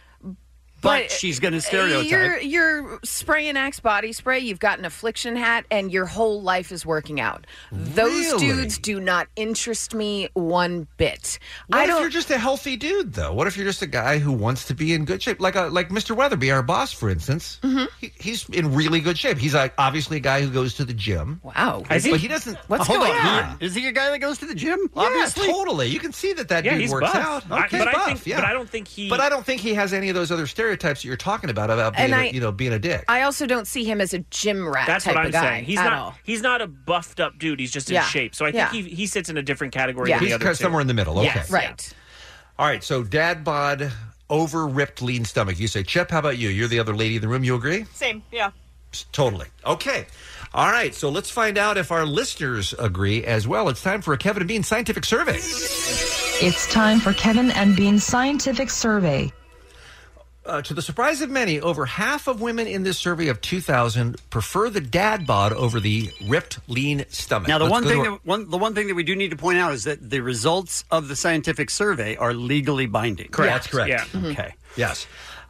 But she's going to stereotype. You're spraying Axe body spray. You've got an affliction hat, and your whole life is working out. Those Really? dudes do not interest me one bit. What if you're just a healthy dude, though? What if you're just a guy who wants to be in good shape? Like Mr. Weatherby, our boss, for instance. Mm-hmm. He's in really good shape. He's obviously a guy who goes to the gym. Wow. But he doesn't... What's Hold going on. on? Is he a guy that goes to the gym? Yeah, Obviously. totally. You can see that Yeah, dude he's works buff. out. I- Okay, but I buff, think- yeah. but I don't think he- But I don't think he has any of those other stereotypes that you're talking about being, And being a dick. I also don't see him as a gym rat That's type what I'm of guy saying. He's at not. all. He's not a buffed up dude. He's just in Yeah. shape. So I Yeah. think he sits in a different category. Yeah. Than He's the other kind of two. somewhere in the middle. Okay. Yes. Right. All right. So dad bod, over ripped, lean stomach. You say, Chip, how about you? You're the other lady in the room. You agree? Same, yeah. Totally. Okay. All right. So let's find out if our listeners agree as well. It's time for a Kevin and Bean scientific survey. It's time for Kevin and Bean's scientific survey. To the surprise of many, over half of women in this survey of 2,000 prefer the dad bod over the ripped, lean stomach. Now, the Let's one go thing to our- that we do need to point out is that the results of the scientific survey are legally binding. Correct. That's correct. Yeah. Okay. Yes.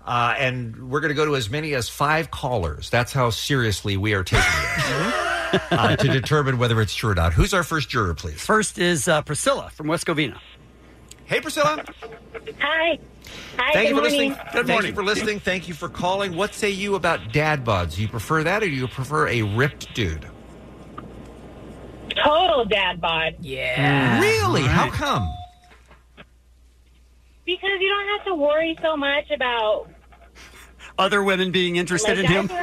And we're going to go to as many as 5 callers. That's how seriously we are taking it to determine whether it's true or not. Who's our first juror, please? First is Priscilla from West Covina. Hey, Priscilla. Hi. Hi, Thank you good for morning. listening. Thank you for listening. Thank you for calling. What say you about dad bods? Do you prefer that, or do you prefer a ripped dude? Total dad bod. Yeah. Really? How come? Because you don't have to worry so much about Other women being interested in him?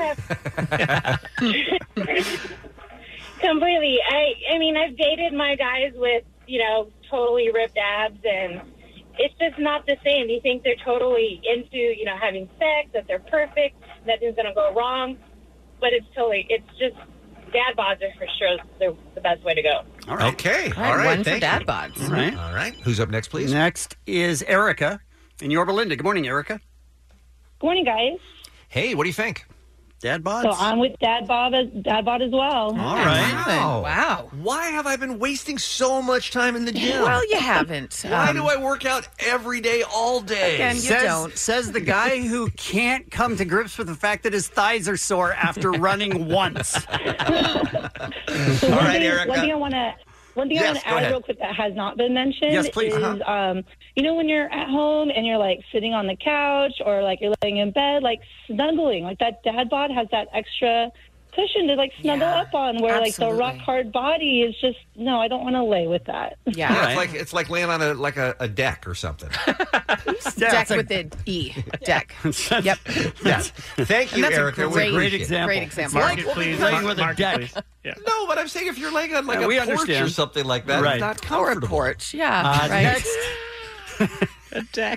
Completely. I mean, I've dated my guys with, totally ripped abs, and it's just not the same. You think they're totally into, having sex, that they're perfect, nothing's going to go wrong, but it's just dad bods are for sure the best way to go. All right. Okay. All right, one for Thank dad you. bods. All right. All right. Who's up next, please? Next is Erica in Yorba Linda. Good morning, Erica. Good morning, guys. Hey, what do you think? Dad bods? So I'm with dad bod as well. All right. Wow. Why have I been wasting so much time in the gym? Well, you haven't. Why do I work out every day, all day? Again, you don't. Says the guy who can't come to grips with the fact that his thighs are sore after running once. So All right, Erica. One thing I want to Yes, go add ahead. real quick that has not been mentioned Yes, please. is, when you're at home and you're like sitting on the couch or like you're laying in bed, like snuggling, like that dad bod has that extra cushion to like snuggle up on, where like the rock hard body is just no. I don't want to lay with that. Yeah, it's like laying on a deck or something. Deck with the E. Deck. Yep. Yeah. Thank you, And that's Erica. a great, Great example. Great example. Market, please. Laying with a Market, deck. please. Yeah. No, but I'm saying if you're laying on like Yeah, a we porch understand. or something like that, Right. it's not Or a comfortable. porch. Yeah. right. Next. A deck.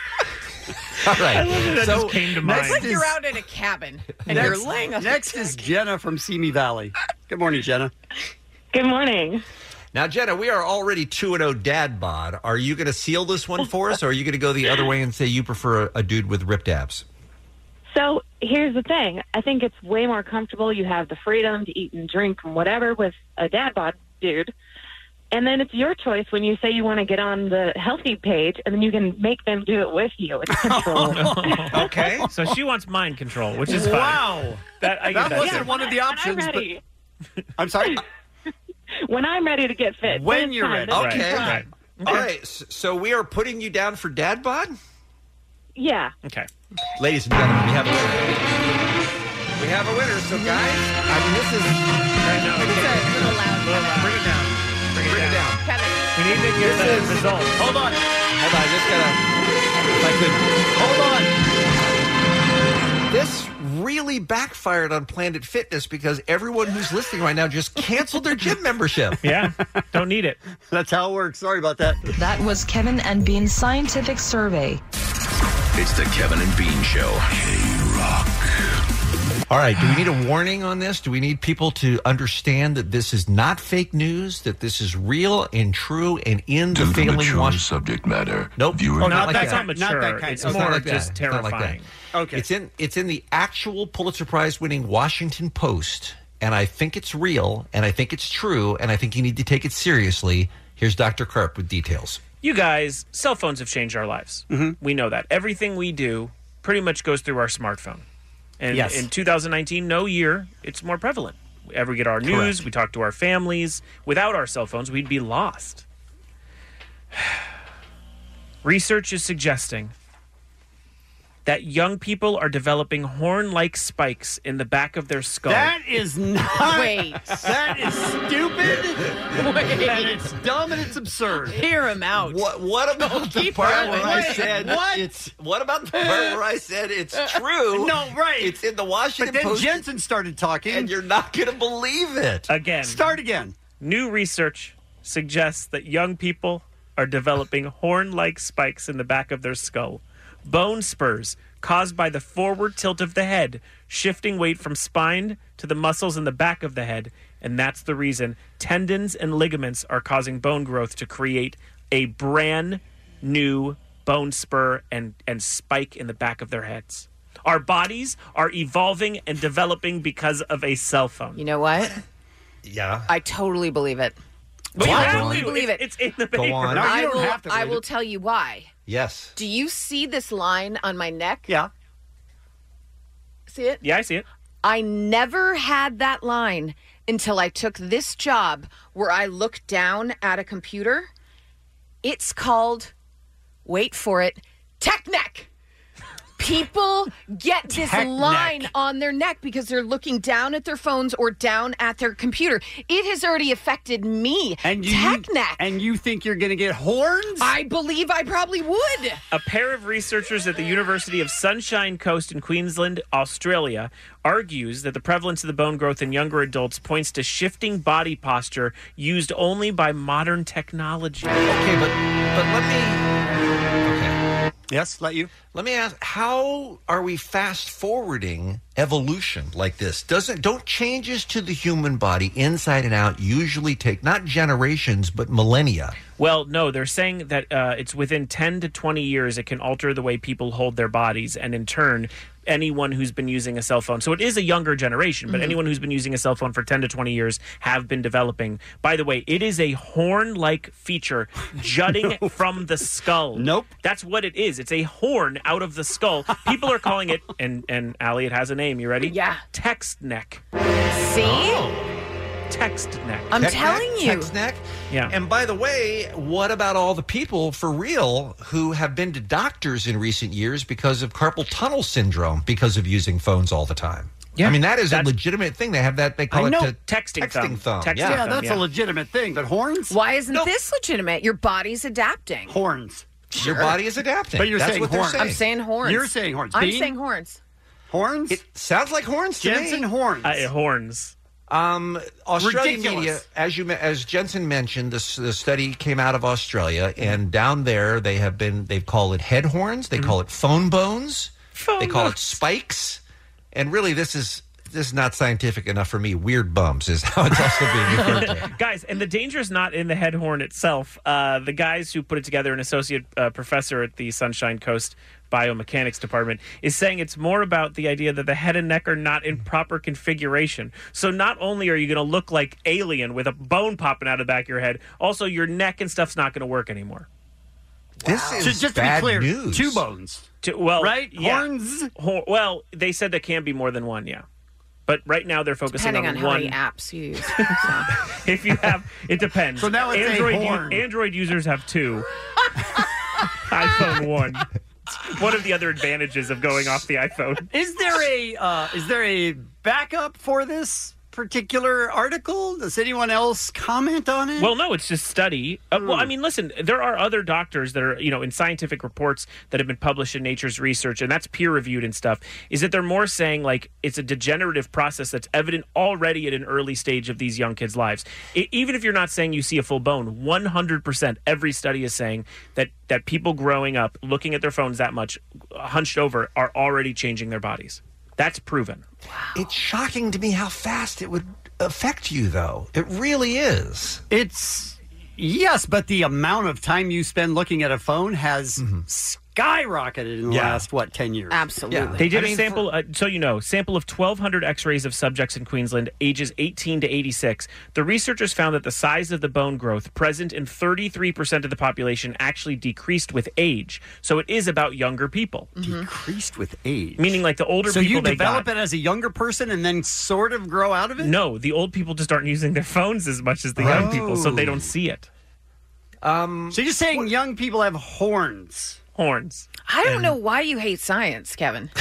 All right. I love that just came to mind. It's like you're out in a cabin and you're laying on Next is Jenna from Simi Valley. Good morning, Jenna. Good morning. Now, Jenna, we are already 2-0 dad bod. Are you going to seal this one for us, or are you going to go the other way and say you prefer a dude with ripped abs? So here's the thing. I think it's way more comfortable. You have the freedom to eat and drink and whatever with a dad bod dude. And then it's your choice when you say you want to get on the healthy page, and then you can make them do it with you. It's control. Okay. So she wants mind control, which is fine. Wow. I get That that wasn't too. one of the options. When I'm ready. But I'm sorry. When I'm ready to get fit. When This you're time, ready. this Okay. time. Right. All right. So we are putting you down for dad bod? Yeah. Okay. Ladies and gentlemen, we have a winner. We have a winner. So, guys, I mean, this is... Right now, It's a little loud. bring it down. Bring it down. Kevin. We need to get This the is- results. Hold on. Hold on, I just gotta... If I could... Hold on. This really backfired on Planet Fitness because everyone who's listening right now just canceled their gym membership. Yeah. Don't need it. That's how it works. Sorry about that. That was Kevin and Bean's scientific survey. It's the Kevin and Bean Show. K-Rock. All right, do we need a warning on this? Do we need people to understand that this is not fake news, that this is real and true and in the failing Washington subject matter. Nope. Viewer Oh, Not like that's that. not mature. Not that kind. It's It's more not like that. just It's not like that. terrifying. Okay. It's in the actual Pulitzer Prize winning Washington Post, and I think it's real, and I think it's true, and I think you need to take it seriously. Here's Dr. Karp with details. You guys, cell phones have changed our lives. We know that. Everything we do pretty much goes through our smartphone. And Yes. in 2019, no year, it's more prevalent. We ever get our news, Correct. we talk to our families. Without our cell phones, we'd be lost. Research is suggesting that young people are developing horn-like spikes in the back of their skull. That is not. Wait. That is stupid. Wait. And it's dumb and it's absurd. Hear him out. What about the keep part going. where I Wait, said what? it's? What about the part where I said it's true? No, right. It's in the Washington But then Post, Jensen started talking. and you're not going to believe it. Again, Start again. new research suggests that young people are developing horn-like spikes in the back of their skull. Bone spurs caused by the forward tilt of the head, shifting weight from spine to the muscles in the back of the head. And that's the reason tendons and ligaments are causing bone growth to create a brand new bone spur and spike in the back of their heads. Our bodies are evolving and developing because of a cell phone. You know what? Yeah. I totally believe it. But you I have totally to. believe it. It's in the Go paper. on. No, you I don't will, have to I believe will it. tell you why. Yes. Do you see this line on my neck? Yeah. See it? Yeah, I see it. I never had that line until I took this job where I look down at a computer. It's called, wait for it, tech neck. People get this Tech line neck. on their neck because they're looking down at their phones or down at their computer. It has already affected me. And you tech neck. And you think you're going to get horns? I believe I probably would. A pair of researchers at the University of Sunshine Coast in Queensland, Australia, argues that the prevalence of the bone growth in younger adults points to shifting body posture used only by modern technology. Okay, but let me. Okay. Yes, let you. Let me ask: how are we fast forwarding evolution like this? Don't changes to the human body inside and out usually take not generations but millennia? Well, no, they're saying that it's within 10 to 20 years it can alter the way people hold their bodies, and in turn, anyone who's been using a cell phone. So it is a younger generation, but anyone who's been using a cell phone for 10 to 20 years have been developing. By the way, it is a horn-like feature jutting from the skull. Nope. That's what it is. It's a horn out of the skull. People are calling it, and Allie, it has a name. You ready? Yeah. Text neck. See? Text neck. I'm Tech telling neck, you. text neck. Yeah. And by the way, what about all the people for real who have been to doctors in recent years because of carpal tunnel syndrome because of using phones all the time? I mean, that is a legitimate thing. They have that. They call I it know. the texting thumb. Yeah, that's a legitimate thing. But horns? Why isn't this legitimate? Your body's adapting. Horns. Your body is adapting. But you're That's saying what they're horns. saying. I'm saying horns. You're saying horns. I'm Bean? saying horns. Horns? It sounds like horns to Jensen me. horns. Horns. Australian Ridiculous. media, as Jensen mentioned, the study came out of Australia, and down there they've called it head horns, they call it phone bones, they call it spikes, and really this is not scientific enough for me. Weird bumps is how it's also being referred to. Guys, and the danger is not in the head horn itself. The guys who put it together, an associate professor at the Sunshine Coast biomechanics department, is saying it's more about the idea that the head and neck are not in proper configuration. So not only are you going to look like Alien with a bone popping out of the back of your head, also your neck and stuff's not going to work anymore. This is Just to be bad clear, news. 2 bones. Right? Yeah. Horns? Well, they said there can be more than one, yeah. But right now they're focusing Depending on how one. many apps you use. If you have, it depends. So now it's a horn. Android users have 2. iPhone 1. One of the other advantages of going off the iPhone. Is there a backup for this particular article? Does anyone else comment on it? Well, no, it's just study. Well, I mean, listen, there are other doctors that are, in scientific reports that have been published in Nature's Research, and that's peer-reviewed and stuff, is that they're more saying, like, it's a degenerative process that's evident already at an early stage of these young kids' lives. Even if you're not saying you see a full bone, 100% every study is saying that people growing up, looking at their phones that much, hunched over, are already changing their bodies. That's proven. Wow. It's shocking to me how fast it would affect you, though. It really is. Yes, but the amount of time you spend looking at a phone has skyrocketed in the last, 10 years? Absolutely. Yeah. They did a sample, sample of 1,200 x-rays of subjects in Queensland, ages 18 to 86. The researchers found that the size of the bone growth present in 33% of the population actually decreased with age. So it is about younger people. Decreased with age? Meaning like the older so people you develop it as a younger person and then sort of grow out of it? No, the old people just aren't using their phones as much as the young people, so they don't see it. So you're saying young people have horns? Horns. I don't know why you hate science, Kevin.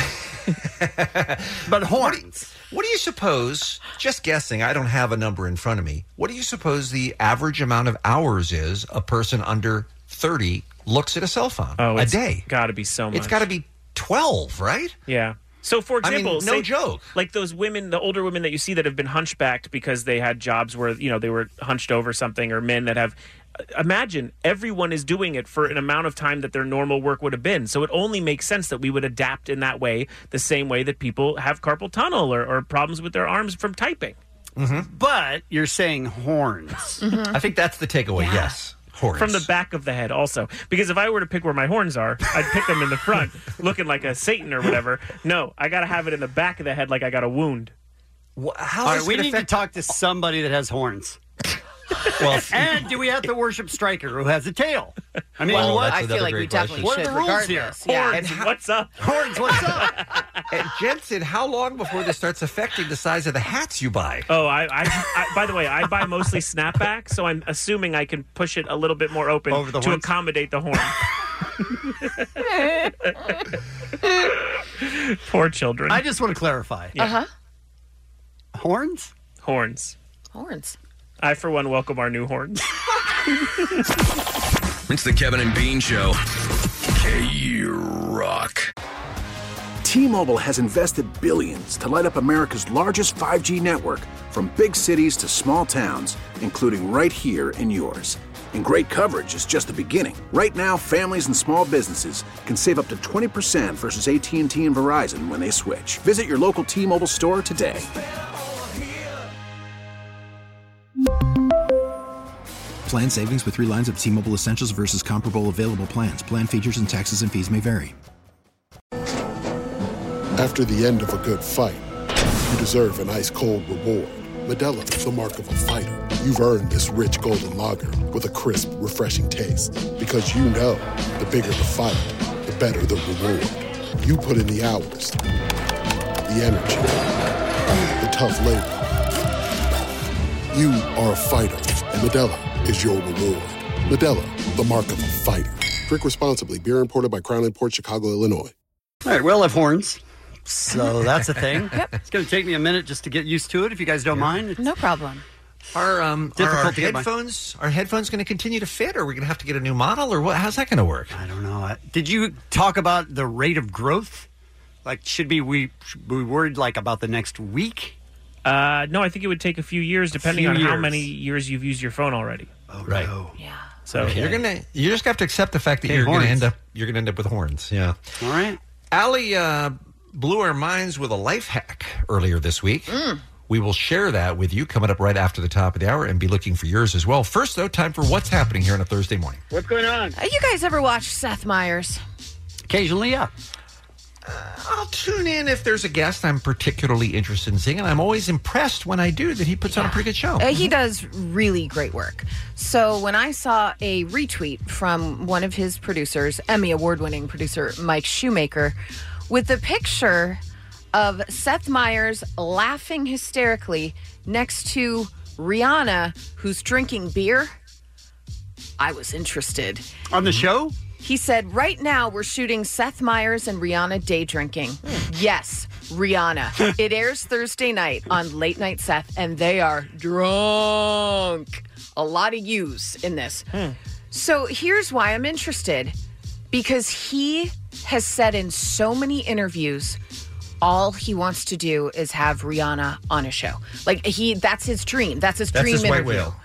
But horns. What do you suppose, just guessing, I don't have a number in front of me, what do you suppose the average amount of hours is a person under 30 looks at a cell phone a day? Got to be so much. It's got to be 12, right? Yeah. So, for example, no joke. Like those women, the older women that you see that have been hunchbacked because they had jobs where, they were hunched over something, or men that have... Imagine everyone is doing it for an amount of time that their normal work would have been. So it only makes sense that we would adapt in that way, the same way that people have carpal tunnel or problems with their arms from typing. But you're saying horns. I think that's the takeaway, yes. Horns. From the back of the head also. Because if I were to pick where my horns are, I'd pick them in the front, looking like a Satan or whatever. No, I got to have it in the back of the head like I got a wound. All right, we need to talk to somebody that has horns. Well, and do we have to worship Stryker, who has a tail? I mean, I feel like we definitely what should. are the rules here? Regardless. Horns, what's up? Horns, what's up? And Jensen, how long before this starts affecting the size of the hats you buy? Oh, I by the way, I buy mostly snapback, so I'm assuming I can push it a little bit more open to accommodate the horn. Poor children. I just want to clarify. Yeah. Horns? Horns. Horns. I, for one, welcome our new horns. It's the Kevin and Bean Show. K-Rock. T-Mobile has invested billions to light up America's largest 5G network, from big cities to small towns, including right here in yours. And great coverage is just the beginning. Right now, families and small businesses can save up to 20% versus AT&T and Verizon when they switch. Visit your local T-Mobile store today. Plan savings with 3 lines of T-Mobile Essentials versus comparable available plans. Plan features and taxes and fees may vary. After the end of a good fight, you deserve an ice-cold reward. Modelo is the mark of a fighter. You've earned this rich golden lager with a crisp, refreshing taste. Because you know, the bigger the fight, the better the reward. You put in the hours, the energy, the tough labor. You are a fighter, and Modelo is your reward. Modelo, the mark of a fighter. Drink responsibly. Beer imported by Crown Imports, Chicago, Illinois. All right, we all have horns. So that's a thing. It's going to take me a minute just to get used to it, if you guys don't mind. No problem. Are Difficult to get my- headphones going to continue to fit, or are we going to have to get a new model, or what? How's that going to work? I don't know. Did you talk about the rate of growth? Like, should we worried like about the next week? No, I think it would take a few years, depending on how many years you've used your phone already. Oh, right. No. Yeah. So you just have to accept the fact that Okay, you're going to horns. end up with horns. Yeah. All right. Allie blew our minds with a life hack earlier this week. We will share that with you coming up right after the top of the hour and be looking for yours as well. First, though, time for What's Happening here on a Thursday morning. What's going on? You guys ever watch Seth Meyers? Occasionally, yeah. I'll tune in if there's a guest I'm particularly interested in seeing, and I'm always impressed when I do that he puts on a pretty good show. He does really great work. So when I saw a retweet from one of his producers, Emmy award-winning producer Mike Shoemaker, with a picture of Seth Meyers laughing hysterically next to Rihanna, who's drinking beer, I was interested. On the show? He said, right now we're shooting Seth Meyers and Rihanna day drinking. Yes, Rihanna. It airs Thursday night on Late Night Seth, and they are drunk. A lot of yous in this. So here's why I'm interested. Because he has said in so many interviews, all he wants to do is have Rihanna on a show. Like, that's his dream. That's his dream white interview. whale.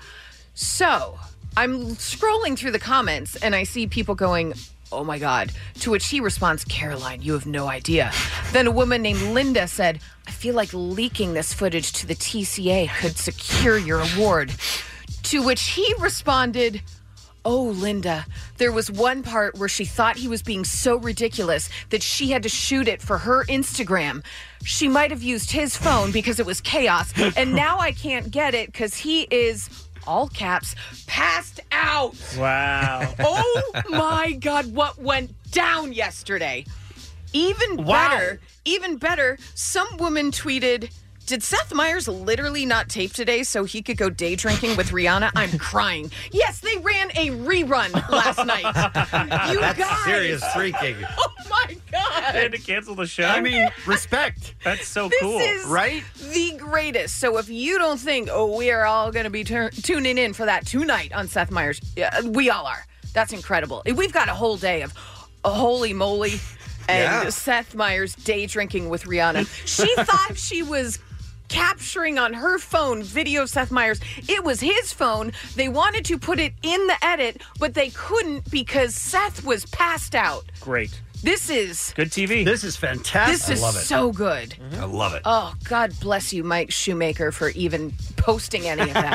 So I'm scrolling through the comments and I see people going, oh my God. To which he responds, Caroline, you have no idea. Then a woman named Linda said, I feel like leaking this footage to the TCA could secure your award. To which he responded, oh, Linda, there was one part where she thought he was being so ridiculous that she had to shoot it for her Instagram. She might have used his phone because it was chaos, and now I can't get it because he is, all caps, passed out. Wow. Oh, my God, what went down yesterday? Even better, some woman tweeted, did Seth Meyers literally not tape today so he could go day drinking with Rihanna? I'm crying. Yes, they ran a rerun last night. You That's guys. serious freaking. Oh, my God. They had to cancel the show? I mean, respect. That's so This cool. is right? the greatest. So if you don't think, we are all going to be tuning in for that tonight on Seth Meyers, we all are. That's incredible. We've got a whole day of holy moly and Seth Meyers day drinking with Rihanna. She thought she was capturing on her phone video of Seth Meyers. It was his phone. They wanted to put it in the edit, but they couldn't because Seth was passed out. Great. This is good TV. This is fantastic. This is so good. I love it. Oh, God bless you, Mike Shoemaker, for even posting any of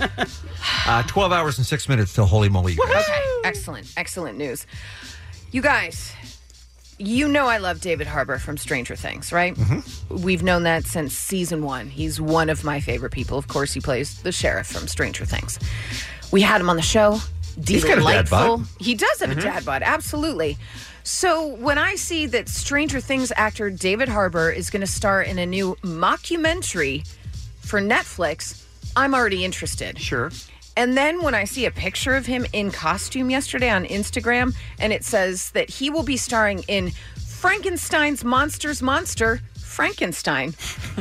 that. 12 hours and 6 minutes till Holy Moly. You guys. Okay, excellent news. You guys, you know I love David Harbour from Stranger Things, right? Mm-hmm. We've known that since season 1. He's one of my favorite people. Of course, he plays the sheriff from Stranger Things. We had him on the show. He's got a dad bod. He does have a dad bod, absolutely. So when I see that Stranger Things actor David Harbour is going to star in a new mockumentary for Netflix, I'm already interested. Sure. And then when I see a picture of him in costume yesterday on Instagram, and it says that he will be starring in Frankenstein's Monsters Monster, Frankenstein.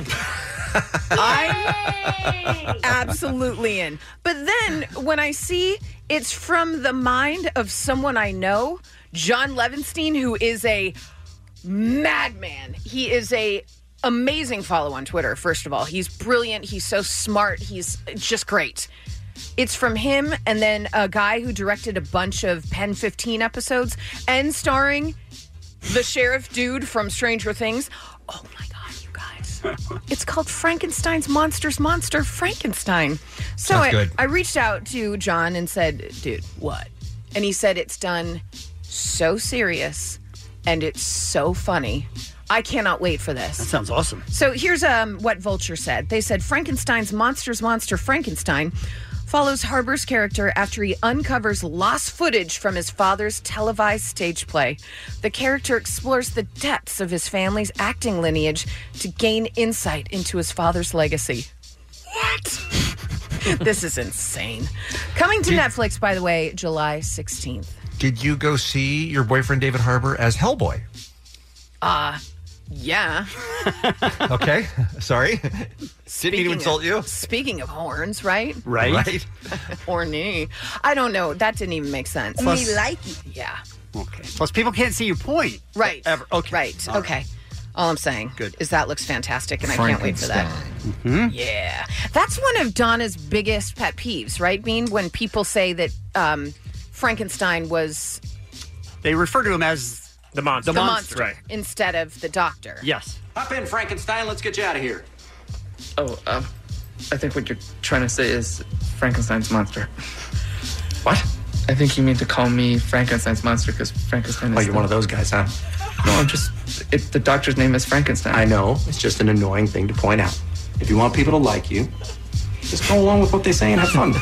I'm absolutely in. But then when I see it's from the mind of someone I know, John Levinstein, who is a madman. He is a amazing follow on Twitter, first of all. He's brilliant. He's so smart. He's just great. It's from him and then a guy who directed a bunch of Pen 15 episodes and starring the sheriff dude from Stranger Things. Oh, my God, you guys. It's called Frankenstein's Monsters Monster Frankenstein. So I reached out to John and said, dude, what? And he said it's done so serious and it's so funny. I cannot wait for this. That sounds awesome. So here's what Vulture said. They said Frankenstein's Monsters Monster Frankenstein follows Harbour's character after he uncovers lost footage from his father's televised stage play. The character explores the depths of his family's acting lineage to gain insight into his father's legacy. What? This is insane. Coming to Netflix, by the way, July 16th. Did you go see your boyfriend David Harbour as Hellboy? Yeah. Okay, sorry. Didn't mean to insult you. Speaking of horns, right? Right. Horny. I don't know. That didn't even make sense. Plus- We like it. Yeah. Okay. Plus, people can't see you point. Right. Ever. Okay. Right. All Okay. All I'm saying Good. is that looks fantastic, and I can't wait for that. Mm-hmm. Yeah. That's one of Donna's biggest pet peeves, right, Bean? When people say that Frankenstein was They refer to him as the monster. the monster instead of the doctor. Yes. Hop in, Frankenstein. Let's get you out of here. Oh, I think what you're trying to say is Frankenstein's monster. What? I think you mean to call me Frankenstein's monster because Frankenstein is. Oh, you're one of those guys, huh? No, I'm just. The doctor's name is Frankenstein. I know. It's just an annoying thing to point out. If you want people to like you, just go along with what they say and have fun.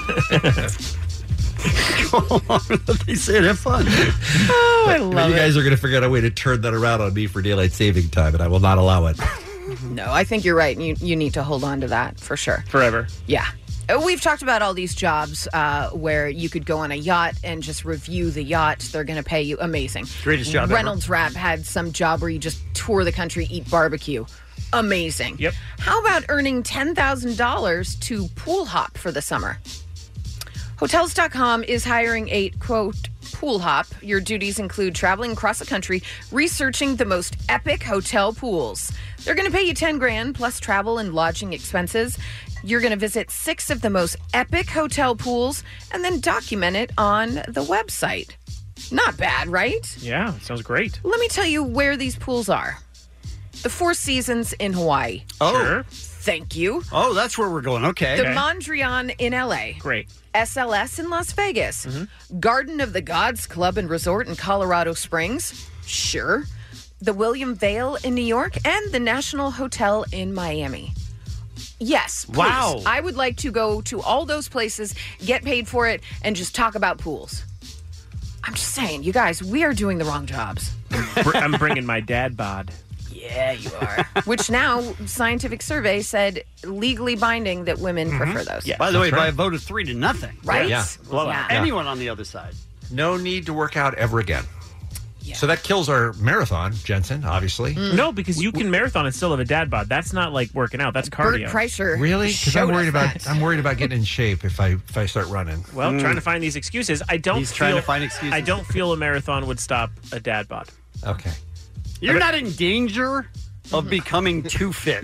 Go along with what they say and have fun. Oh, I love You guys are going to figure out a way to turn that around on me for daylight saving time, and I will not allow it. No, I think you're right. You need to hold on to that for sure. Forever. Yeah. We've talked about all these jobs where you could go on a yacht and just review the yacht. They're going to pay you amazing. Greatest job Reynolds Wrap had some job where you just tour the country, eat barbecue. Amazing. Yep. How about earning $10,000 to pool hop for the summer? Hotels.com is hiring a, quote, pool hop. Your duties include traveling across the country, researching the most epic hotel pools. They're going to pay you $10,000 plus travel and lodging expenses. You're going to visit 6 of the most epic hotel pools and then document it on the website. Not bad, right? Yeah, sounds great. Let me tell you where these pools are. The Four Seasons in Hawaii. Oh. Sure. Thank you. Oh, that's where we're going. Okay. The Mondrian in LA. Great. SLS in Las Vegas. Garden of the Gods Club and Resort in Colorado Springs. Sure. The William Vale in New York and the National Hotel in Miami. Yes, please. Wow. I would like to go to all those places, get paid for it, and just talk about pools. I'm just saying, you guys, we are doing the wrong jobs. I'm bringing my dad bod. Yeah, you are. Which now, scientific survey said legally binding that women prefer those. Yeah. By the way, by a vote of 3-0. Right? Yeah. Blowout. Yeah. Anyone on the other side. No need to work out ever again. So that kills our marathon, Jensen, obviously. No, because you can marathon and still have a dad bod. That's not like working out. That's Bert cardio. Kreischer Really? Because I'm showed worried us about that. I'm worried about getting in shape if I start running. Well, trying to find these excuses. I don't. He's feel, trying to find excuses. I don't feel a marathon would stop a dad bod. Okay. You're not in danger of becoming too fit.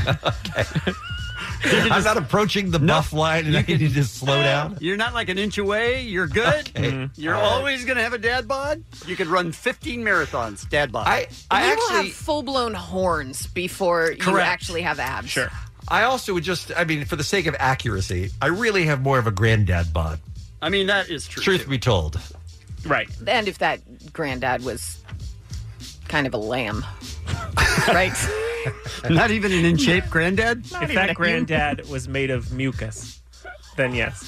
I'm not approaching the buff line, and I need to slow down. You're not like an inch away. You're good. Okay. You're All right. always going to have a dad bod. You could run 15 marathons, dad bod. I You will actually, have full-blown horns before you Correct. actually have abs. Sure. I also would just, I mean, for the sake of accuracy, I really have more of a granddad bod. I mean, that is true. Truth be told. Right. And if that granddad was kind of a lamb, right? Not even an in shape granddad? If that granddad was made of mucus, then yes.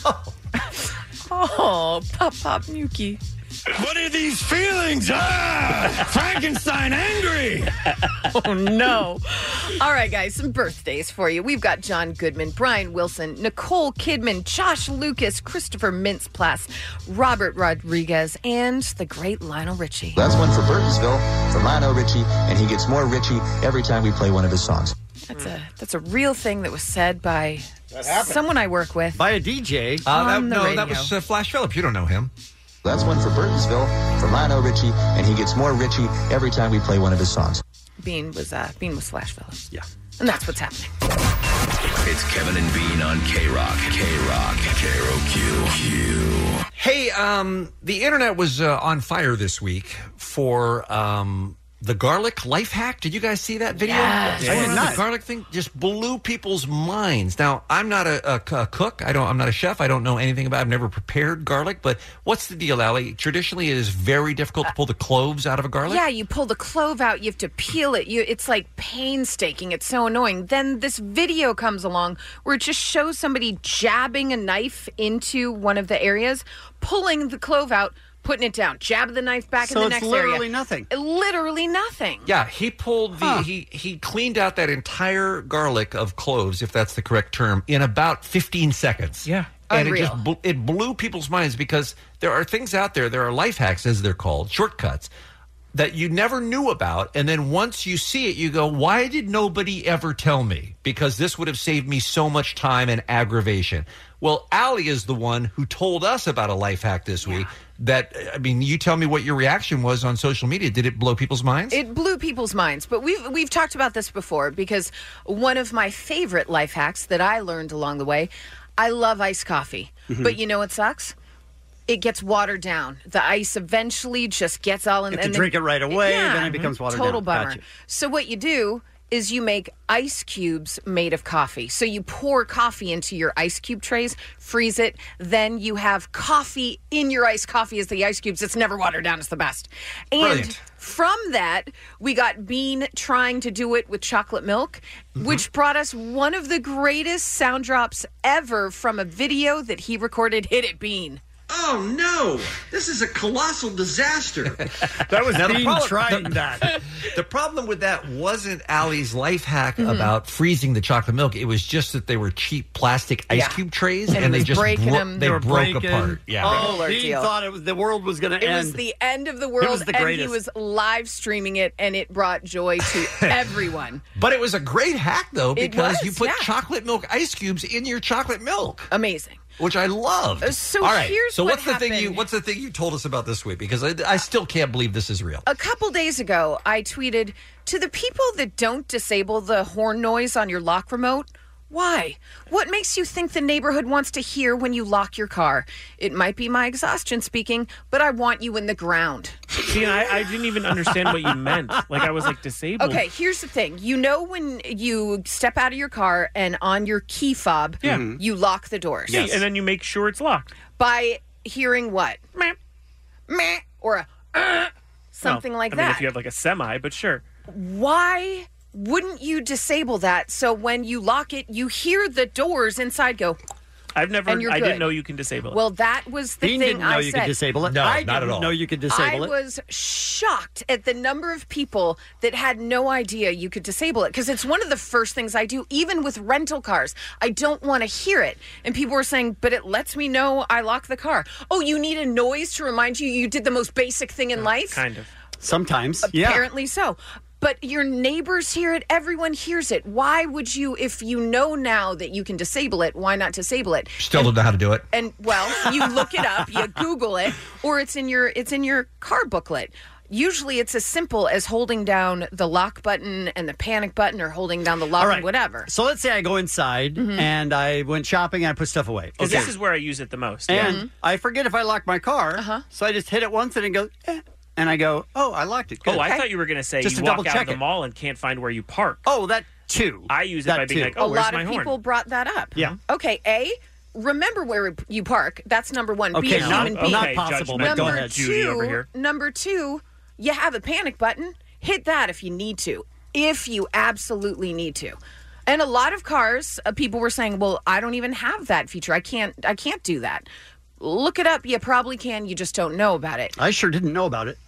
Oh, pop Nuki. What are these feelings? Frankenstein angry. Oh, no. All right, guys, some birthdays for you. We've got John Goodman, Brian Wilson, Nicole Kidman, Josh Lucas, Christopher Mintz-Plasse, Robert Rodriguez, and the great Lionel Richie. That's one for Burtonsville, for Lionel Richie, and he gets more Richie every time we play one of his songs. That's a real thing that was said by someone I work with. By a DJ. On the radio. That was Flash Phillip. You don't know him. That's one for Burtonsville, for Lionel Richie, and he gets more Richie every time we play one of his songs. Bean was Flash Phillips. Yeah. And that's what's happening. It's Kevin and Bean on K-Rock. K-Rock. K-R-O-Q. Hey, the internet was on fire this week for the garlic life hack. Did you guys see that video? Yes. I did not. The garlic thing just blew people's minds. Now, I'm not a cook. I'm not a chef. I don't know anything about it. I've never prepared garlic. But what's the deal, Allie? Traditionally, it is very difficult to pull the cloves out of a garlic. Yeah, you pull the clove out, you have to peel it. It's like painstaking. It's so annoying. Then this video comes along where it just shows somebody jabbing a knife into one of the areas, pulling the clove out, putting it down, jab the knife back in the next area. So it's literally nothing. Literally nothing. Yeah, he pulled he cleaned out that entire garlic of cloves, if that's the correct term, in about 15 seconds. Yeah. And Unreal. it blew people's minds because there are things out there, there are life hacks, as they're called, shortcuts, that you never knew about, and then once you see it, you go, why did nobody ever tell me? Because this would have saved me so much time and aggravation. Well, Allie is the one who told us about a life hack this week that, I mean, you tell me what your reaction was on social media. Did it blow people's minds? It blew people's minds, but we've talked about this before because one of my favorite life hacks that I learned along the way, I love iced coffee, but you know what sucks? It gets watered down. The ice eventually just gets all in. You have to drink it right away, then it becomes watered total down. bummer. Gotcha. So what you do is you make ice cubes made of coffee. So you pour coffee into your ice cube trays, freeze it, then you have coffee in your iced coffee as the ice cubes. It's never watered down. It's the best. And Brilliant. from that, we got Bean trying to do it with chocolate milk, which brought us one of the greatest sound drops ever from a video that he recorded. Hit it, Bean. Oh, no. This is a colossal disaster. That was Now, Bean trying that. The problem with that wasn't Allie's life hack about freezing the chocolate milk. It was just that they were cheap plastic ice cube trays, And and it they was just breaking bro- them. they They were broke breaking. apart. Yeah. Oh, Bean ordeal. thought the world was going to It end. was the end of the It world, was the and he greatest. was live streaming it, and it brought joy to everyone. But it was a great hack, though, It because was, you put yeah. chocolate milk ice cubes in your chocolate milk. Amazing. Which I loved. So All right. here's so what what's the thing happened. what's the thing you told us about this week? Because I still can't believe this is real. A couple days ago, I tweeted, to the people that don't disable the horn noise on your lock remote, why? What makes you think the neighborhood wants to hear when you lock your car? It might be my exhaustion speaking, but I want you in the ground. See, I didn't even understand what you meant. Like, I was like, disabled. Okay, here's the thing. You know when you step out of your car and on your key fob, you lock the doors. Yeah, and then you make sure it's locked. By hearing what? Meh, meh, or a something like I that. mean, if you have like a semi, but sure. Why wouldn't you disable that so when you lock it, you hear the doors inside go? I've never, And you're I good. didn't know you can disable it. Well, that was the Bean thing didn't know I you said. could disable it. No, I not at didn't all. know you could disable I it. was shocked at the number of people that had no idea you could disable it because it's one of the first things I do, even with rental cars. I don't want to hear it. And people were saying, but it lets me know I locked the car. Oh, you need a noise to remind you you did the most basic thing in life? Kind of. Sometimes, Apparently so. But your neighbors hear it. Everyone hears it. Why would you, if you know now that you can disable it, why not disable it? Still don't know how to do it. And well, you look it up, you Google it, or it's in your car booklet. Usually, it's as simple as holding down the lock button and the panic button, or holding down the lock All right. and whatever. So let's say I go inside and I went shopping and I put stuff away. Because this is where I use it the most. And I forget if I locked my car, so I just hit it once and it goes, and I go, oh, I locked it. Good. Oh, I thought you were going to say Just you to walk double out check of the it. mall and can't find where you park. Oh, that too. I use it That by being too. like, oh, A where's lot my of horn? people brought that up. Yeah. Okay, A, remember where you park. That's number one. Be Okay, a not- human being. not possible, but go ahead. Judy over here. Number two, you have a panic button. Hit that if you need to. If you absolutely need to. And a lot of cars, people were saying, well, I don't even have that feature. I can't do that. Look it up. You probably can. You just don't know about it. I sure didn't know about it.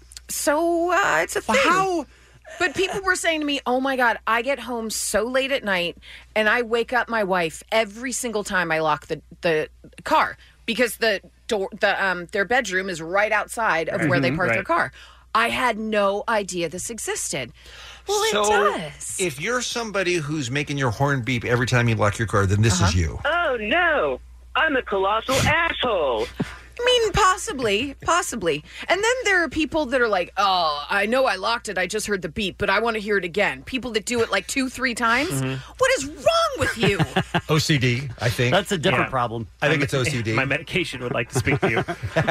So it's a thing. How? But people were saying to me, oh my God, I get home so late at night and I wake up my wife every single time I lock the car because the door, their bedroom is right outside of where they park their car. I had no idea this existed. Well, so it does. if you're somebody who's making your horn beep every time you lock your car, then this is you. Oh, no. I'm a colossal asshole. I mean, possibly. And then there are people that are like, oh, I know I locked it. I just heard the beep, but I want to hear it again. People that do it like 2-3 times. What is wrong with you? OCD, I think. That's a different problem. I think it's OCD. My medication would like to speak to you. All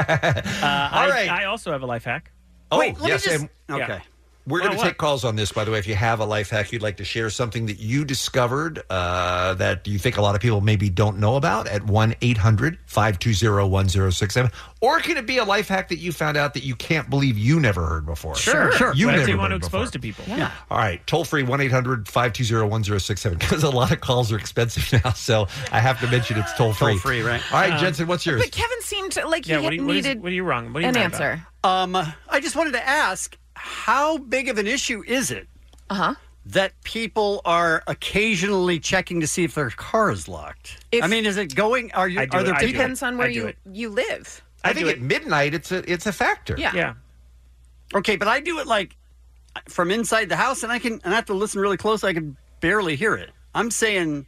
right. I also have a life hack. Oh, Wait, let me yes. just- and- Okay. We're going to what? take calls on this, by the way. If you have a life hack you'd like to share, something that you discovered that you think a lot of people maybe don't know about, at 1-800-520-1067. Or can it be a life hack that you found out that you can't believe you never heard before? Sure. You Whatever never you want to heard expose before. to people. Yeah. All right. Toll free, 1-800-520-1067. Because a lot of calls are expensive now, so I have to mention it's toll free. Toll free, right? All right, Jensen, what's yours? But Kevin seemed like he Yeah, what are needed you wrong? What are you an mad about? answer. I just wanted to ask, how big of an issue is it that people are occasionally checking to see if their car is locked? I mean, is it going? Are there people? Depends on where you live. I think at midnight it's a factor. Yeah. Okay, but I do it like from inside the house, and I have to listen really close. I can barely hear it. I'm saying,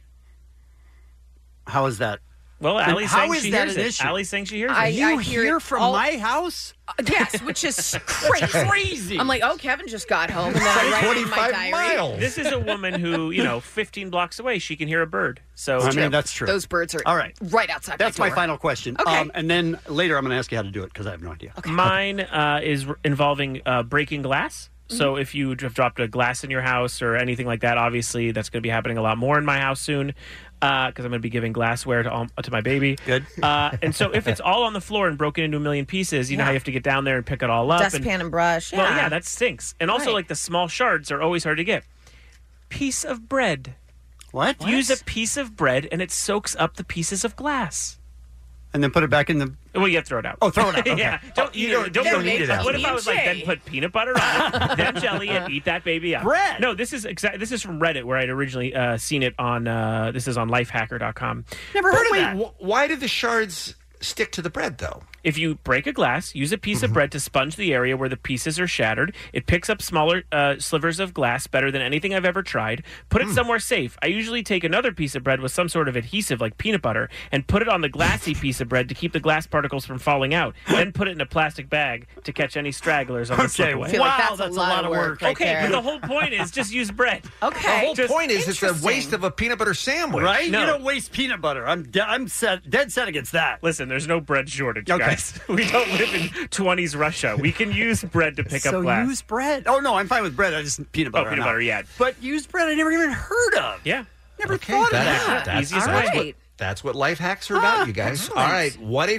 how is that? Well, Allie's saying she hears an it. issue? Allie's saying she hears it. You hear from my house? Yes, which is crazy. Crazy. I'm like, oh, Kevin just got home, and then I write in my diary. This is a woman who, 15 blocks away, she can hear a bird. So I mean, that's true. Those birds are all right. Right outside. That's my my door. final question. Okay. And then later I'm going to ask you how to do it because I have no idea. Okay. Mine is involving breaking glass. So if you have dropped a glass in your house or anything like that, obviously that's going to be happening a lot more in my house soon because I'm going to be giving glassware to my baby. Good. And so if it's all on the floor and broken into a million pieces, you know how you have to get down there and pick it all up. Dustpan and brush. Well, yeah, that stinks. And also, like, the small shards are always hard to get. Piece of bread. What? Use a piece of bread and it soaks up the pieces of glass. And then put it back in the... Well, you have to throw it out. Oh, throw it out. Okay. Yeah. Don't need it out. What if I was like, then put peanut butter on it, then jelly, and eat that baby up? Bread. No, this is from Reddit where I'd originally seen it on. This is on lifehacker.com. Never heard of that. Why do the shards stick to the bread, though? If you break a glass, use a piece of bread to sponge the area where the pieces are shattered. It picks up smaller slivers of glass better than anything I've ever tried. Put it somewhere safe. I usually take another piece of bread with some sort of adhesive like peanut butter and put it on the glassy piece of bread to keep the glass particles from falling out. Then put it in a plastic bag to catch any stragglers on the slip away. I feel like that's a lot of work right okay, there. but the whole point is just use bread. Okay. The whole point is it's a waste of a peanut butter sandwich. Right? No. You don't waste peanut butter. I'm dead set against that. Listen, there's no bread shortage, Okay. guys. We don't live in 20s Russia. We can use bread to pick up glass. So use bread. Oh, no, I'm fine with bread. I just peanut butter. peanut butter, yeah. But use bread I never even heard of. Yeah. Never thought of that. Easiest All way. right. That's what life hacks are about, you guys. excellent. All right,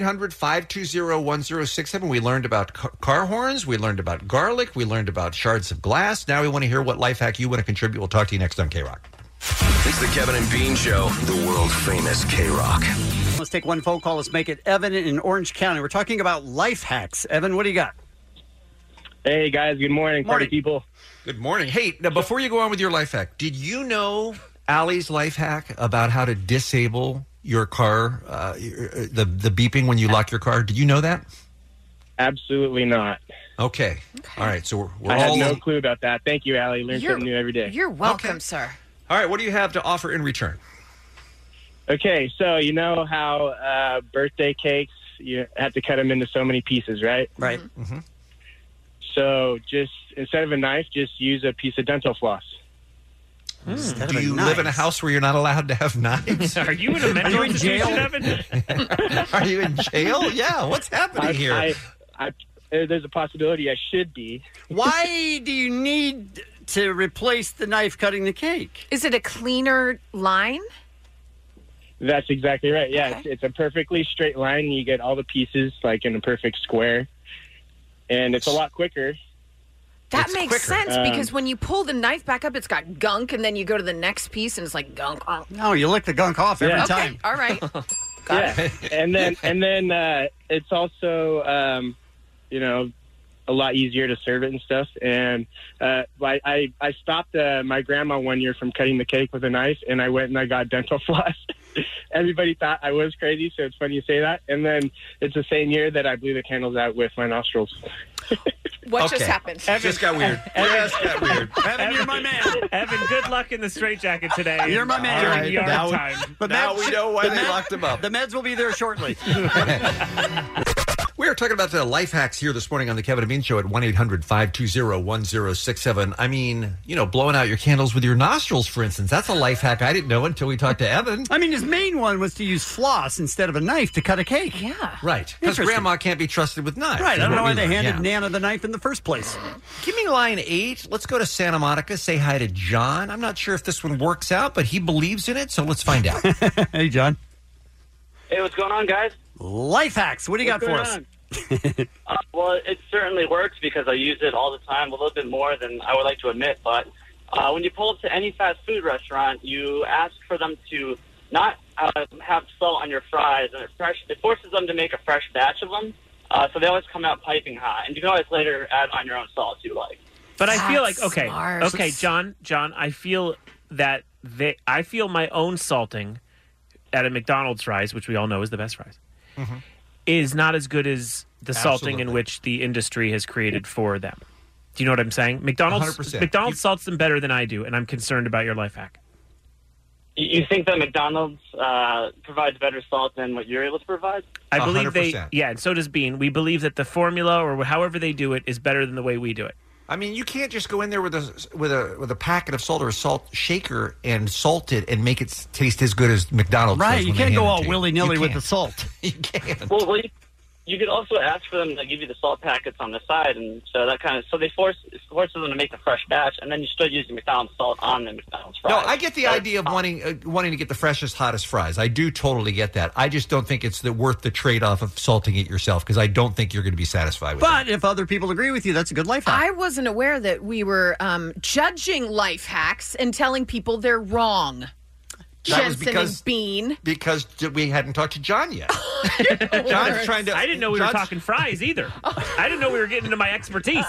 1-800-520-1067. We learned about car horns. We learned about garlic. We learned about shards of glass. Now we want to hear what life hack you want to contribute. We'll talk to you next on K-Rock. It's the Kevin and Bean Show, the world-famous K-Rock. Let's take one phone call. Let's make it Evan in Orange County. We're talking about life hacks. Evan, what do you got? Hey, guys. Good morning, party people. Good morning. Hey, now before you go on with your life hack, did you know Allie's life hack about how to disable your car, the beeping when you lock your car? Did you know that? Absolutely not. Okay. All right. So we're I all had no clue about that. Thank you, Allie. Learn something new every day. You're welcome, sir. All right. What do you have to offer in return? Okay, so you know how birthday cakes, you have to cut them into so many pieces, right? Right. Mm-hmm. So just instead of a knife, just use a piece of dental floss. Do you live in a house where you're not allowed to have knives? Are you in a mental institution, Evan? Are you in jail? Yeah. What's happening here? There's a possibility I should be. Why do you need to replace the knife cutting the cake? Is it a cleaner line? That's exactly right. Yeah, it's a perfectly straight line. You get all the pieces like in a perfect square, and it's a lot quicker. That makes sense because when you pull the knife back up, it's got gunk, and then you go to the next piece, and it's like gunk. No, you lick the gunk off every time. All right. Got it. And then it's also a lot easier to serve it and stuff. And I stopped my grandma one year from cutting the cake with a knife, and I went and I got dental floss. Everybody thought I was crazy, so it's funny you say that. And then it's the same year that I blew the candles out with my nostrils. What just happened? Evan, just got weird. Evan, you're my man. Evan, good luck in the straitjacket today. You're my man. During Right, yard now- time. But Now we know why they locked him up. The meds will be there shortly. We are talking about the life hacks here this morning on the Kevin and Bean Show at 1-800-520-1067. I mean, blowing out your candles with your nostrils, for instance. That's a life hack I didn't know until we talked to Evan. I mean, his main one was to use floss instead of a knife to cut a cake. Yeah. Right. Because Interesting. grandma can't be trusted with knives. Right. I is don't what know we why they learned. handed Yeah. Nana the knife in the first place. Give me line 8. Let's go to Santa Monica. Say hi to John. I'm not sure if this one works out, but he believes in it, so let's find out. Hey, John. Hey, what's going on, guys? Life hacks. What do you got for us? Well, it certainly works because I use it all the time, a little bit more than I would like to admit. But when you pull up to any fast food restaurant, you ask for them to not have salt on your fries, and it forces them to make a fresh batch of them. So they always come out piping hot, and you can always later add on your own salt if you like. But I feel like smart. okay, John. I feel that I feel my own salting at a McDonald's fries, which we all know is the best fries, is not as good as the salting in which the industry has created for them. Do you know what I'm saying? McDonald's 100%. salts them better than I do, and I'm concerned about your life hack. You think that McDonald's provides better salt than what you're able to provide? I believe 100%. and so does Bean. We believe that the formula or however they do it is better than the way we do it. I mean, you can't just go in there with a packet of salt or a salt shaker and salt it and make it taste as good as McDonald's. Right, does you when they can't go hand it all to you. willy-nilly You with the can't. salt. You can't. Well, you could also ask for them to give you the salt packets on the side, and so that they forces them to make the fresh batch, and then you still using McDonald's salt on the McDonald's fries. No, I get the idea of wanting to get the freshest, hottest fries. I do totally get that. I just don't think it's worth the trade-off of salting it yourself because I don't think you're going to be satisfied with it. But if other people agree with you, that's a good life hack. I wasn't aware that we were judging life hacks and telling people they're wrong. That was Jensen and Bean. Because we hadn't talked to John yet. John's trying to. I didn't know we were talking fries either. I didn't know we were getting into my expertise.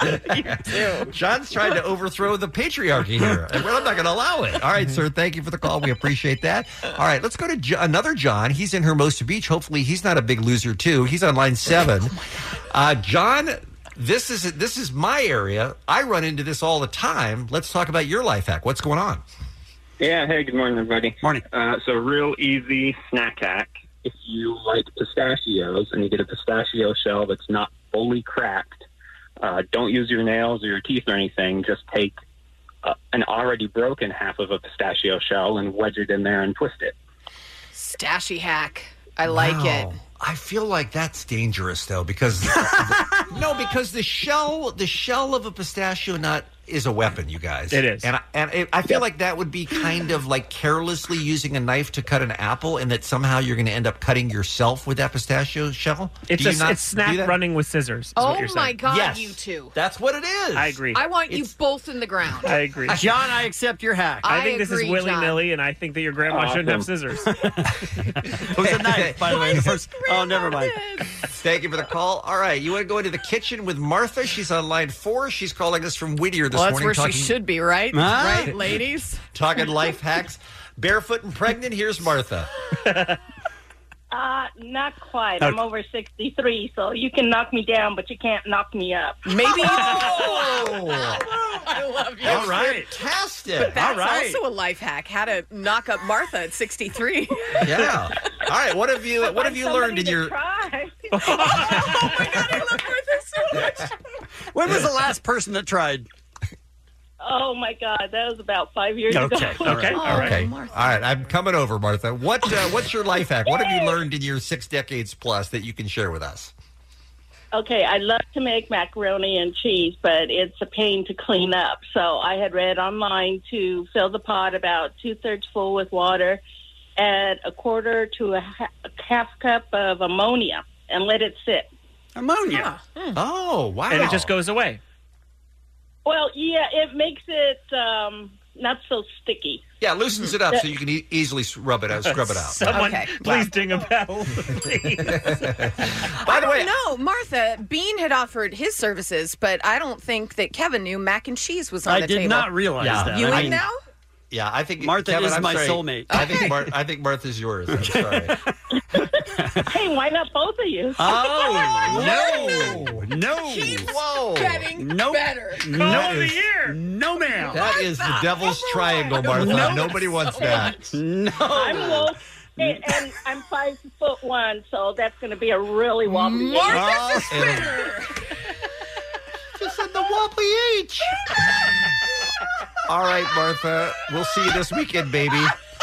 John's trying to overthrow the patriarchy here, and I'm not going to allow it. All right, sir. Thank you for the call. We appreciate that. All right, let's go to another John. He's in Hermosa Beach. Hopefully, he's not a big loser too. He's on line 7. John, this is my area. I run into this all the time. Let's talk about your life hack. What's going on? Yeah, hey, good morning, everybody. Morning. So real easy snack hack. If you like pistachios and you get a pistachio shell that's not fully cracked, don't use your nails or your teeth or anything. Just take an already broken half of a pistachio shell and wedge it in there and twist it. Stashy hack. I like it. I feel like that's dangerous though, because because the shell of a pistachio nut is a weapon, you guys. It is. And I feel like that would be kind of like carelessly using a knife to cut an apple, and that somehow you're going to end up cutting yourself with that pistachio shell. It's it's snack running with scissors. Is what Oh you're my saying. God, Yes. you two. That's what it is. I agree. I want you both in the ground. I agree. John, I accept your hack. I think this is agree, willy-nilly, and I think that your grandma shouldn't have scissors. It was a knife, by the way. The first. Oh, never mind. Thank you for the call. All right, you want to go into the kitchen with Martha? She's on line 4. She's calling us from Whittier this Well, that's morning. where talking, she should be, right? Ah. Right, ladies? talking life hacks. Barefoot and pregnant. Here's Martha. Not quite. Okay. I'm over 63, so you can knock me down, but you can't knock me up. Maybe. I love you. All right. Fantastic. But that's All right. also a life hack. How to knock up Martha at 63. Yeah. All right. What have you learned in your? When was the last person that tried? Oh, my God. That was about 5 years ago. Okay. All right. All right. I'm coming over, Martha. What's your life hack? What have you learned in your 6 decades plus that you can share with us? Okay, I love to make macaroni and cheese, but it's a pain to clean up. So I had read online to fill the pot about 2/3 full with water, add a quarter to a half cup of ammonia, and let it sit. Ammonia? Oh, wow. And it just goes away. Well, yeah, it makes it not so sticky. Yeah, loosens it up so you can easily rub it out, scrub it out. Someone, please ding a bell. By the way, no, Martha, Bean had offered his services, but I don't think that Kevin knew mac and cheese was on I the did table. not realize that. You I in mean- now? Yeah, I think Martha Kevin, is I'm my sorry. soulmate. I think Martha's yours. I'm sorry. Hey, why not both of you? Oh, no. Whoa. Getting better. No, ma'am. That is the devil's triangle, Martha. No. Nobody wants that. No. I'm woke, and I'm 5'1", so that's going to be a really wobbly. Martha's a spinner. Just in the wobbly H. All right, Martha. We'll see you this weekend, baby.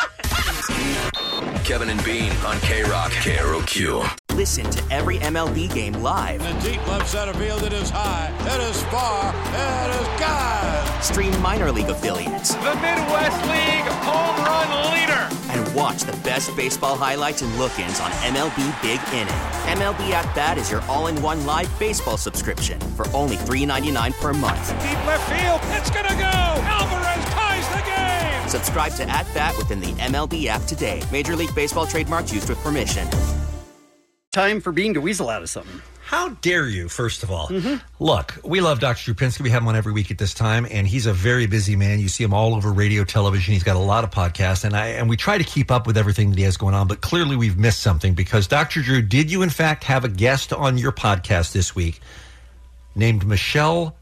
Kevin and Bean on K-Rock, KROQ. Listen to every MLB game live. In the deep left center field, it is high, it is far, it is gone. Stream minor league affiliates. The Midwest League home run leader. And watch the best baseball highlights and look-ins on MLB Big Inning. MLB At Bat is your all-in-one live baseball subscription for only $3.99 per month. Deep left field, it's gonna go. Alvarez ties the game. Subscribe to At Bat within the MLB app today. Major League Baseball trademarks used with permission. Time for Bean to weasel out of something. How dare you, first of all. Look, we love Dr. Strupinski. We have him on every week at this time, and he's a very busy man. You see him all over radio, television. He's got a lot of podcasts, and we try to keep up with everything that he has going on, but clearly we've missed something because, Dr. Drew, did you in fact have a guest on your podcast this week named Michelle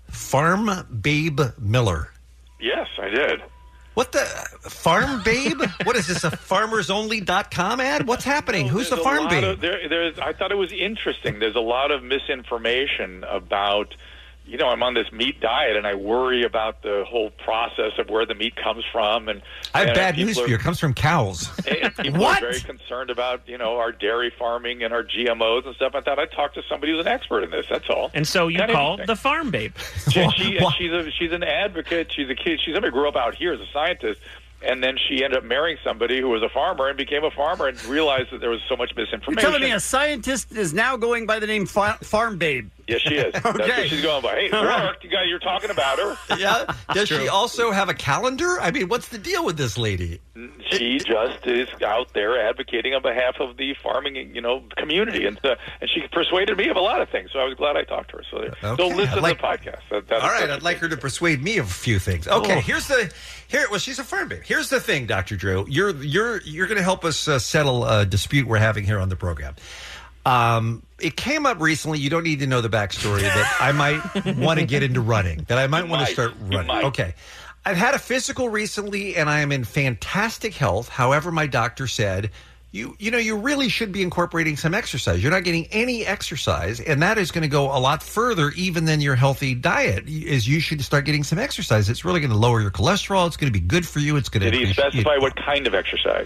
Farm Babe Miller. Yes, I did. What the Farm Babe? What is this, a farmersonly.com ad? What's happening? Who's the There's a Farm lot Babe? of- I thought it was interesting. There's a lot of misinformation about, I'm on this meat diet, and I worry about the whole process of where the meat comes from. And I have bad people news for you. It comes from cows. And people are very concerned about, our dairy farming and our GMOs and stuff. I thought I'd talk to somebody who's an expert in this. That's all. And so you Kinda call interesting. the Farm Babe. She's an advocate. She's a kid. She's somebody who grew up out here as a scientist, and then she ended up marrying somebody who was a farmer and became a farmer and realized that there was so much You're misinformation. telling me a scientist is now going by the name Farm Babe? Yes, she is. That's what she's going by. Hey, Mark, you're talking about her. Yeah. Does she also have a calendar? I mean, what's the deal with this lady? She just is out there advocating on behalf of the farming, community, and she persuaded me of a lot of things. So I was glad I talked to her. So listen to the podcast. All right, I'd like her to persuade me of a few things. Okay, well, she's a farm babe. Here's the thing, Dr. Drew. You're going to help us settle a dispute we're having here on the program. It came up recently. You don't need to know the backstory that I might want to get into running, that I might want to start running. Okay. I've had a physical recently, and I am in fantastic health. However, my doctor said, you really should be incorporating some exercise. You're not getting any exercise, and that is going to go a lot further even than your healthy diet. Is you should start getting some exercise. It's really going to lower your cholesterol. It's going to be good for you. It's going to. Did he specify what kind of exercise?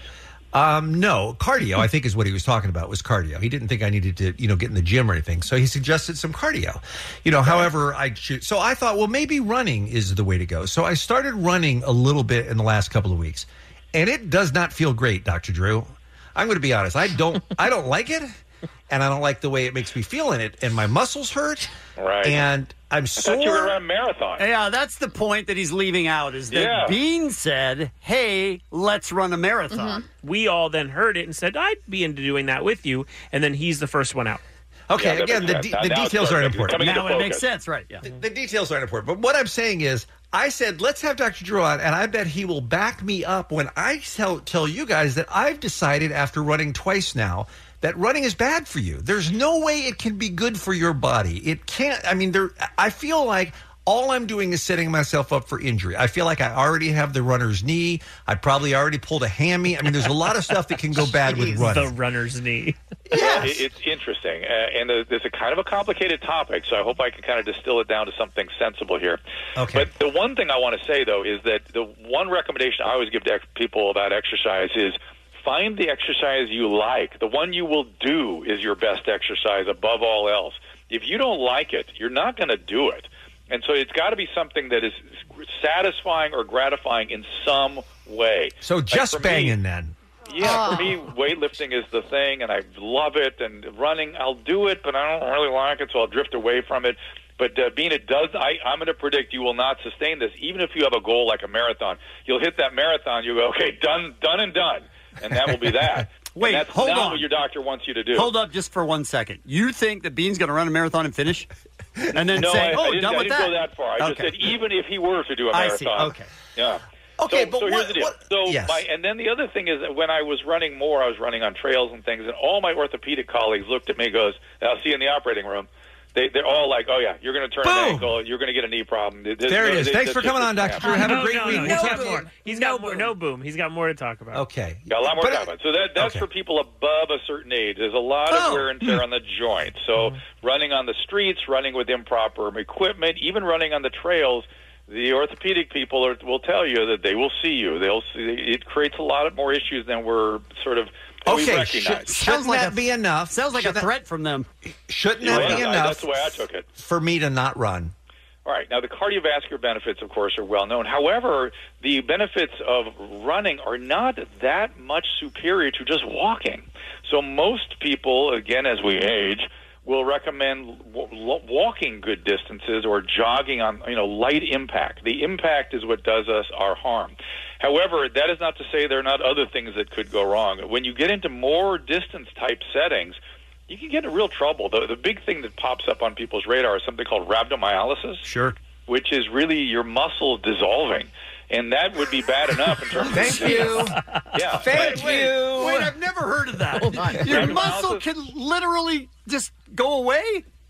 No, cardio, I think is what he was talking about, was cardio. He didn't think I needed to, get in the gym or anything. So he suggested some cardio. However, so I thought, well, maybe running is the way to go. So I started running a little bit in the last couple of weeks, and it does not feel great, Dr. Drew. I'm going to be honest. I don't like it, and I don't like the way it makes me feel in it, and my muscles hurt. Right. And I'm sore. I thought you were running a marathon. Yeah, that's the point that he's leaving out, is that Bean said, hey, let's run a marathon. We all then heard it and said, I'd be into doing that with you. And then he's the first one out. Okay, again, the details aren't important. Now it makes sense, right? Yeah. The details aren't important. But what I'm saying is, I said, let's have Dr. Drew on, and I bet he will back me up when I tell you guys that I've decided after running twice now that running is bad for you. There's no way it can be good for your body. It can't. I mean, I feel like all I'm doing is setting myself up for injury. I feel like I already have the runner's knee. I probably already pulled a hammy. I mean, there's a lot of stuff that can go bad with running. The runner's knee. Yes. It's interesting, and it's a kind of a complicated topic, so I hope I can kind of distill it down to something sensible here. Okay. But the one thing I want to say, though, is that the one recommendation I always give to people about exercise is find the exercise you like. The one you will do is your best exercise above all else. If you don't like it, you're not going to do it. And so it's got to be something that is satisfying or gratifying in some way. So just banging then. Yeah, for me, weightlifting is the thing, and I love it. And running, I'll do it, but I don't really like it, so I'll drift away from it. But I'm going to predict you will not sustain this. Even if you have a goal like a marathon, you'll hit that marathon, you go, okay, done and done. And that will be that. Wait, and that's hold not on. what your doctor wants you to do. Hold up just for 1 second. You think that Bean's going to run a marathon and finish? And then say, I done with didn't that? go that far. I just said even if he were to do a marathon. I see. Okay. Yeah. Okay, so here's the deal. Yes. And then the other thing is that when I was running more, I was running on trails and things, and all my orthopedic colleagues looked at me and goes, I'll see you in the operating room. They're all like, oh, yeah, you're going to turn an ankle. You're going to get a knee problem. There it is. Thanks for coming on, Dr. Drew. Have a great week. He's got more. He's got more. No boom. He's got more to talk about. Okay. Got a lot more to talk about. So that's for people above a certain age. There's a lot of wear and tear on the joints. So running on the streets, running with improper equipment, even running on the trails, the orthopedic people will tell you that they will see you. It creates a lot more issues than we're sort of we recognize. Shouldn't that be enough? Sounds like a threat from them. Shouldn't that be enough? That's the way I took it. For me to not run. All right. Now, the cardiovascular benefits, of course, are well known. However, the benefits of running are not that much superior to just walking. So most people, again, as we age, will recommend walking good distances or jogging on, light impact. The impact is what does us our harm. However, that is not to say there are not other things that could go wrong. When you get into more distance-type settings, you can get in real trouble. The big thing that pops up on people's radar is something called rhabdomyolysis. Sure. Which is really your muscle dissolving. And that would be bad enough in terms of... Thank you. Yeah. Thank you. Wait, I've never heard of that. Your muscle can literally just go away?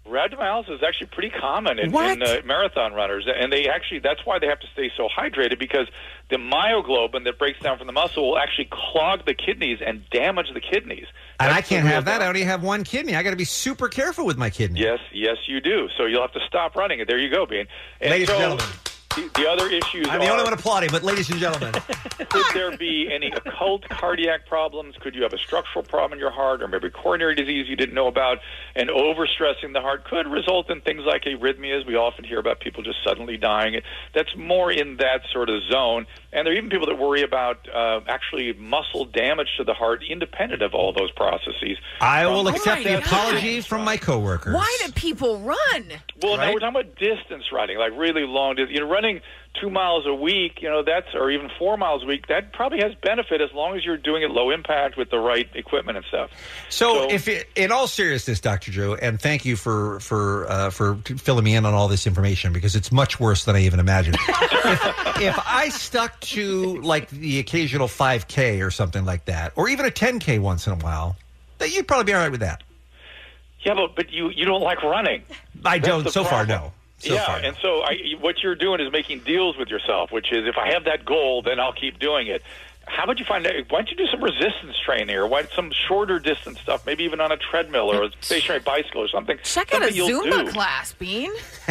Rhabdomyolysis is actually pretty common in marathon runners, and that's why they have to stay so hydrated, because the myoglobin that breaks down from the muscle will actually clog the kidneys and damage the kidneys. And I can't have that. I only have one kidney. I got to be super careful with my kidney. Yes, you do. So you'll have to stop running it. There you go, Bean. And ladies and gentlemen. The other issues I'm the only one applauding, but ladies and gentlemen. Could there be any occult cardiac problems? Could you have a structural problem in your heart, or maybe coronary disease you didn't know about? And overstressing the heart could result in things like arrhythmias. We often hear about people just suddenly dying. That's more in that sort of zone. And there are even people that worry about actually muscle damage to the heart independent of all those processes. I will accept the apology from my coworkers. Why do people run? Well, now we're talking about distance running, like really long distance. Running 2 miles a week, or even 4 miles a week, that probably has benefit as long as you're doing it low impact with the right equipment and stuff. So in all seriousness, Dr. Drew, and thank you for filling me in on all this information, because it's much worse than I even imagined. if I stuck to like the occasional 5K or something like that, or even a 10K once in a while, then you'd probably be all right with that. Yeah, but you don't like running. I don't so far, no. And so what you're doing is making deals with yourself, which is if I have that goal, then I'll keep doing it. How about you find out, why don't you do some resistance training or some shorter distance stuff, maybe even on a treadmill or a stationary bicycle or something. Check out a Zumba class, Bean.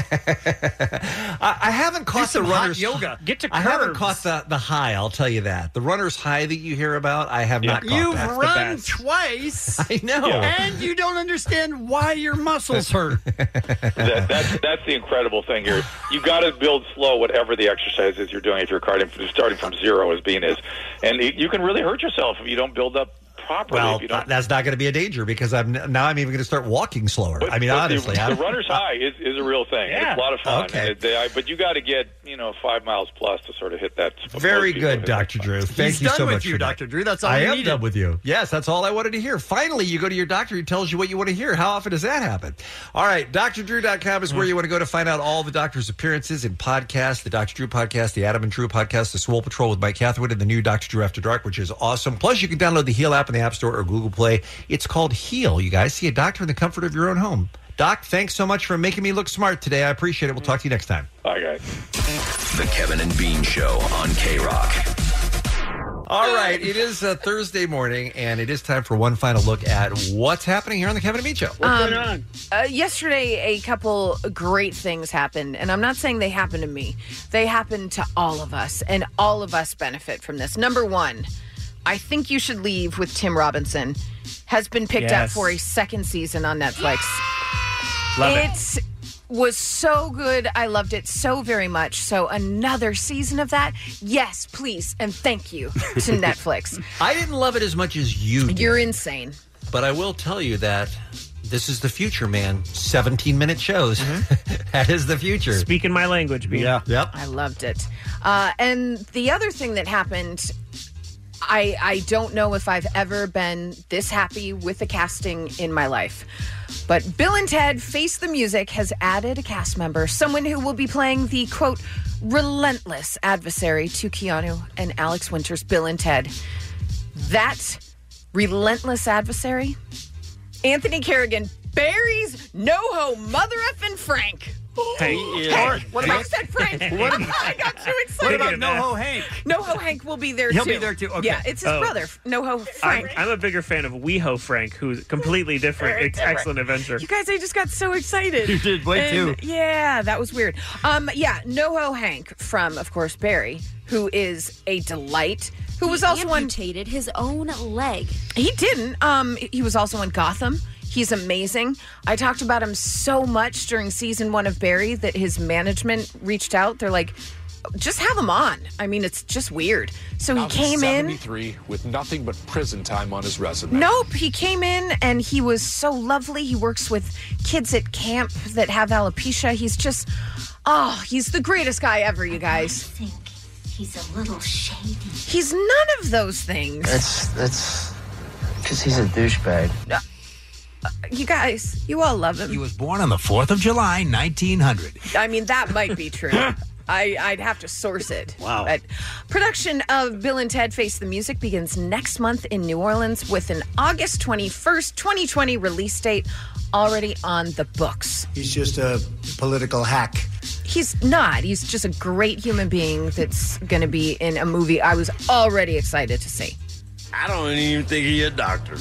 I haven't caught the runner's yoga. Get to curves. I haven't caught the high, I'll tell you that. The runner's high that you hear about, I have not caught You've that. You've run twice. I know. And you don't understand why your muscles hurt. That's the incredible thing here. You got to build slow, whatever the exercise is you're doing, if you're starting from zero, as Bean is. And you can really hurt yourself if you don't build up properly. Well, if you don't. That's not going to be a danger, because I'm even going to start walking slower. Honestly. The runner's high is a real thing. Yeah. It's a lot of fun. Okay. But you got to get 5 miles plus to sort of hit that. Very good, Dr. Drew. Thank you so much for Dr. Drew. That's all I you am needed. done with you. Yes, that's all I wanted to hear. Finally, you go to your doctor, he tells you what you want to hear. How often does that happen? All right, drdrew.com is where you want to go to find out all the doctor's appearances and podcasts, the Dr. Drew podcast, the Adam and Drew podcast, the Swole Patrol with Mike Hathaway, and the new Dr. Drew After Dark, which is awesome. Plus, you can download the Heal app in the App Store or Google Play. It's called Heal, you guys. See a doctor in the comfort of your own home. Doc, thanks so much for making me look smart today. I appreciate it. We'll talk to you next time. Bye, guys. The Kevin and Bean Show on K-Rock. All right, it is Thursday morning, and it is time for one final look at what's happening here on the Kevin and Bean Show. What's going on? Yesterday, a couple great things happened, and I'm not saying they happened to me. They happened to all of us, and all of us benefit from this. Number one, I Think You Should Leave with Tim Robinson has been picked up for a second season on Netflix. Love it. It was so good. I loved it so very much. So another season of that? Yes, please. And thank you to Netflix. I didn't love it as much as you did. You're insane. But I will tell you that this is the future, man. 17-minute shows. That is the future. Speaking my language, Bean. Yeah. Yep. I loved it. And the other thing that happened, I don't know if I've ever been this happy with the casting in my life. But Bill and Ted Face the Music has added a cast member, someone who will be playing the, quote, relentless adversary to Keanu and Alex Winter's Bill and Ted. That relentless adversary? Anthony Kerrigan, Barry's NoHo Mother Effin' Frank. Hey, what about said Frank? I got too excited. What about NoHo Hank? NoHo Hank will be there He'll too. be there too. Okay. Yeah, it's his brother, NoHo Frank. I'm a bigger fan of WeHo Frank, who's completely different. It's excellent adventure. You guys, I just got so excited. You did way too. Yeah, that was weird. NoHo Hank from, of course, Barry, who is a delight. Who was also amputated his own leg. He didn't. He was also in Gotham. He's amazing. I talked about him so much during season 1 of Barry that his management reached out. They're like, just have him on. I mean, it's just weird. So he came in 73 with nothing but prison time on his resume. Nope. He came in and he was so lovely. He works with kids at camp that have alopecia. He's just, he's the greatest guy ever, you guys. I think he's a little shady. He's none of those things. That's because he's a douchebag. You guys, you all love him. He was born on the 4th of July, 1900. I mean, that might be true. I'd have to source it. Wow. But production of Bill and Ted Face the Music begins next month in New Orleans with an August 21st, 2020 release date already on the books. He's just a political hack. He's not. He's just a great human being that's going to be in a movie I was already excited to see. I don't even think he's a doctor.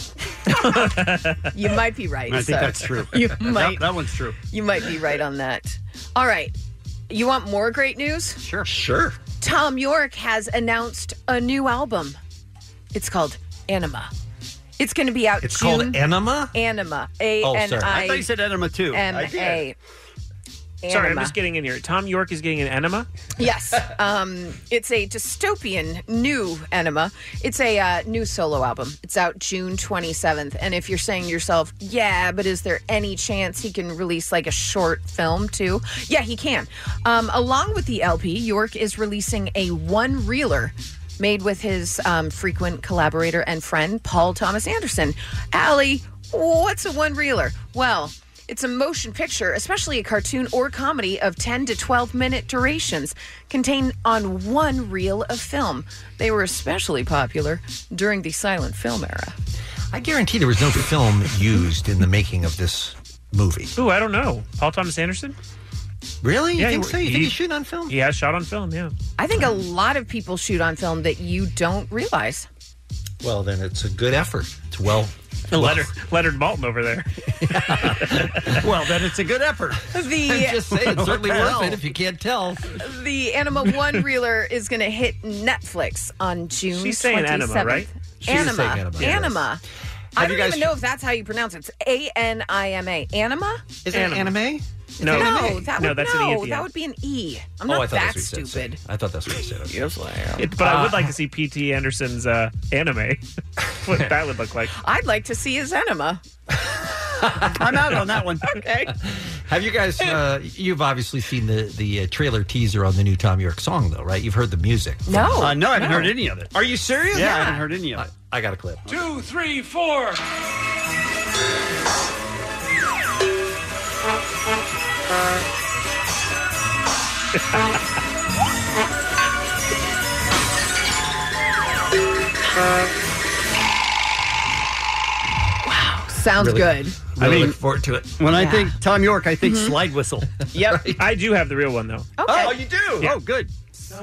You might be right. I think that's true. You might. That one's true. You might be right on that. All right. You want more great news? Sure. Tom York has announced a new album. It's called Anima. It's going to be out It's June. called Enema? Anima. Oh, sorry. I thought you said enema too. A-N-A. Sorry, I'm Anima. just getting in here. Tom York is getting an enema? Yes. It's a dystopian new Enema. It's a new solo album. It's out June 27th. And if you're saying to yourself, yeah, but is there any chance he can release like a short film too? Yeah, he can. Along with the LP, York is releasing a one-reeler made with his frequent collaborator and friend, Paul Thomas Anderson. Allie, what's a one-reeler? Well, it's a motion picture, especially a cartoon or comedy of 10 to 12-minute durations contained on one reel of film. They were especially popular during the silent film era. I guarantee there was no film used in the making of this movie. Ooh, I don't know. Paul Thomas Anderson? Really? You Yeah, think so? You think he shoot on film? He has shot on film, yeah. I think a lot of people shoot on film that you don't realize. Well, then it's a good effort. It's well... Leonard Maltin over there. Well, then it's a good effort. I'm just saying, it's certainly worth it if you can't tell. The Anima one-reeler is going to hit Netflix on June 27th. She's saying Anima, right? Anima. saying Anima, yes. Anima. I don't you guys- even know if that's how you pronounce it. It's A-N-I-M-A. Anima? Is it anime? No, that would, that's an E at the that end. would be an E. I'm I not thought that that's what you said. stupid. I thought that's what you said. Yes, I am. But I would like to see P.T. Anderson's anime. What that would look like. I'd like to see his Enema. I'm out on that one. Okay. Have you guys, you've obviously seen the trailer teaser on the new Tom York song, though, right? You've heard the music. No. No, I haven't heard any of it. Are you serious? Yeah, I haven't heard any of it. I got a clip. 2, 3, 4. Wow. Sounds Really? good. Really look forward to it. When I think Tom York, I think slide whistle. Yep. I do have the real one, though. Okay. Oh, you do? Yeah. Oh, good.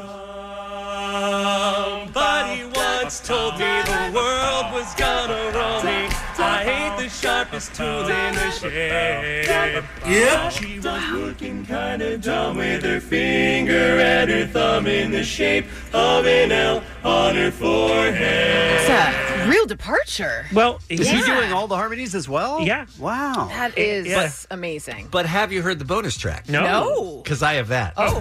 Somebody once told me the world was gonna roll me. I ain't the sharpest tool in the shed. Yep. She was looking kinda dumb with her finger and her thumb in the shape of an L on her forehead. It's a real departure. Well, Is he doing all the harmonies as well? Yeah. Wow. That is Yeah. amazing. But have you heard the bonus track? No. Because I have that. Oh.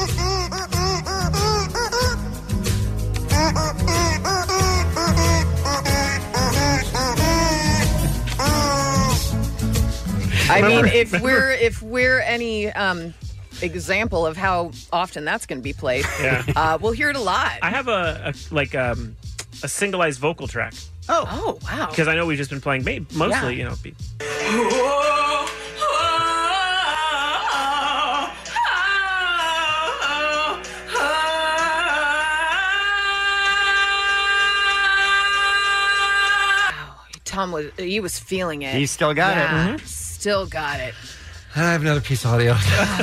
I mean, if we're any example of how often that's going to be played, Yeah. we'll hear it a lot. I have a singleized vocal track. Oh, wow. Because I know we've just been playing mostly, Yeah. beat. Tom was feeling it. He still got it. Yeah, still got it. I have another piece of audio.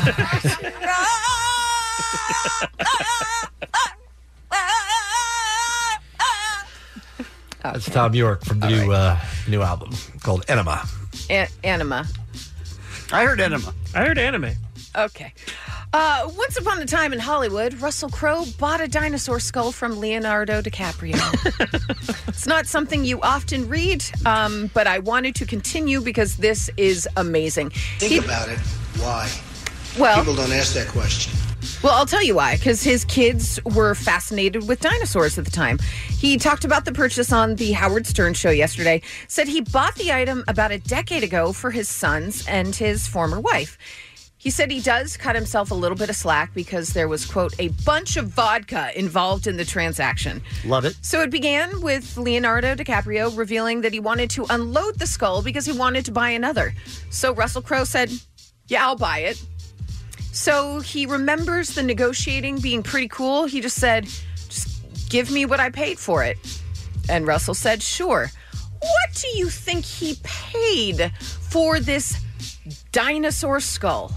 That's Tom York from the new album called Enema. Anima. I heard enema. I heard anime. Okay. Once upon a time in Hollywood, Russell Crowe bought a dinosaur skull from Leonardo DiCaprio. It's not something you often read, but I wanted to continue because this is amazing. Think about it. Why? Well, People don't ask that question. Well, I'll tell you why. Because his kids were fascinated with dinosaurs at the time. He talked about the purchase on the Howard Stern show yesterday. Said he bought the item about a decade ago for his sons and his former wife. He said he does cut himself a little bit of slack because there was, quote, a bunch of vodka involved in the transaction. Love it. So it began with Leonardo DiCaprio revealing that he wanted to unload the skull because he wanted to buy another. So Russell Crowe said, yeah, I'll buy it. So he remembers the negotiating being pretty cool. He just said, just give me what I paid for it. And Russell said, sure. What do you think he paid for this dinosaur skull?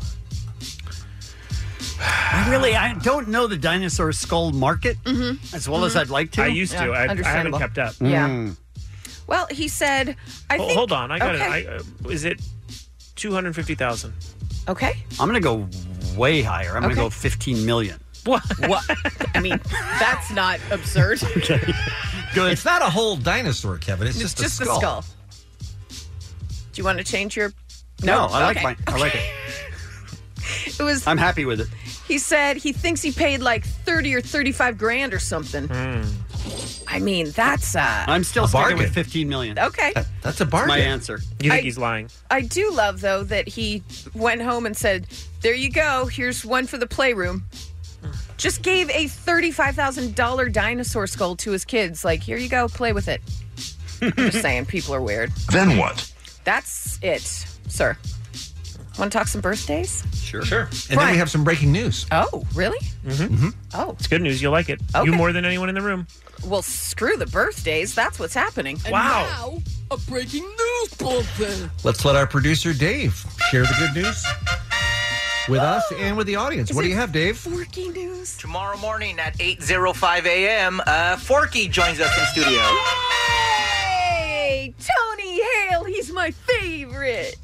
I don't know the dinosaur skull market as well as I'd like to. I used to. I haven't kept up. Yeah. Well, he said, I think... Hold on. I got it. Is it $250,000? Okay. I'm going to go way higher. I'm going to go $15 million. What? I mean, that's not absurd. Good. It's not a whole dinosaur, Kevin. It's just the skull. skull. Do you want to change your... No, I like mine. I like it. It was... I'm happy with it. He said he thinks he paid like 30 or 35 grand or something. I mean, that's I'm still sticking with $15 million. Okay. That's a bargain. That's my answer. You think he's lying? I do love, though, that he went home and said, there you go. Here's one for the playroom. Just gave a $35,000 dinosaur skull to his kids. Like, here you go. Play with it. I'm just saying, people are weird. Then what? That's it, sir. Want to talk some birthdays? Sure. And then we have some breaking news. Oh, really? Oh. It's good news. You'll like it. Okay. You more than anyone in the room. Well, screw the birthdays. That's what's happening. Now, a breaking news bulletin. Let's let our producer, Dave, share the good news with us and with the audience. What do you have, Dave? Forky news. Tomorrow morning at 8:05 a.m., Forky joins us in studio. Hey, Tony Hale. He's my favorite.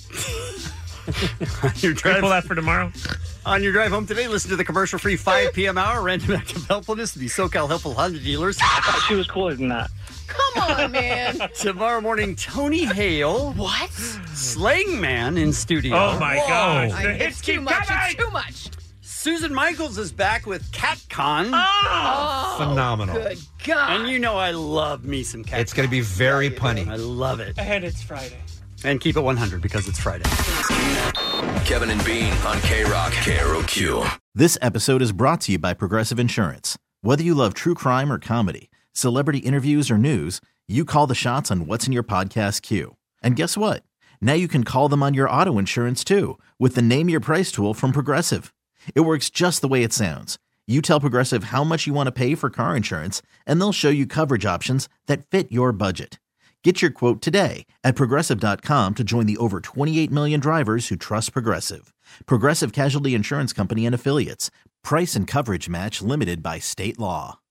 Your drive, pull that for tomorrow. On your drive home today, listen to the commercial-free 5 p.m. hour, random act of helpfulness to the SoCal Helpful Honda dealers. I thought she was cooler than that. Come on, man. Tomorrow morning, Tony Hale. What? Slang Man in studio. Oh, my gosh. The It's hits too keep much. coming. It's too much. Susan Michaels is back with CatCon. Oh, Phenomenal. good God. And you know I love me some CatCon. It's going to be very punny. I love it. And it's Friday. And keep it 100 because it's Friday. Kevin and Bean on K-Rock, KROQ. This episode is brought to you by Progressive Insurance. Whether you love true crime or comedy, celebrity interviews or news, you call the shots on what's in your podcast queue. And guess what? Now you can call them on your auto insurance too with the Name Your Price tool from Progressive. It works just the way it sounds. You tell Progressive how much you want to pay for car insurance, and they'll show you coverage options that fit your budget. Get your quote today at Progressive.com to join the over 28 million drivers who trust Progressive. Progressive Casualty Insurance Company and Affiliates. Price and coverage match limited by state law.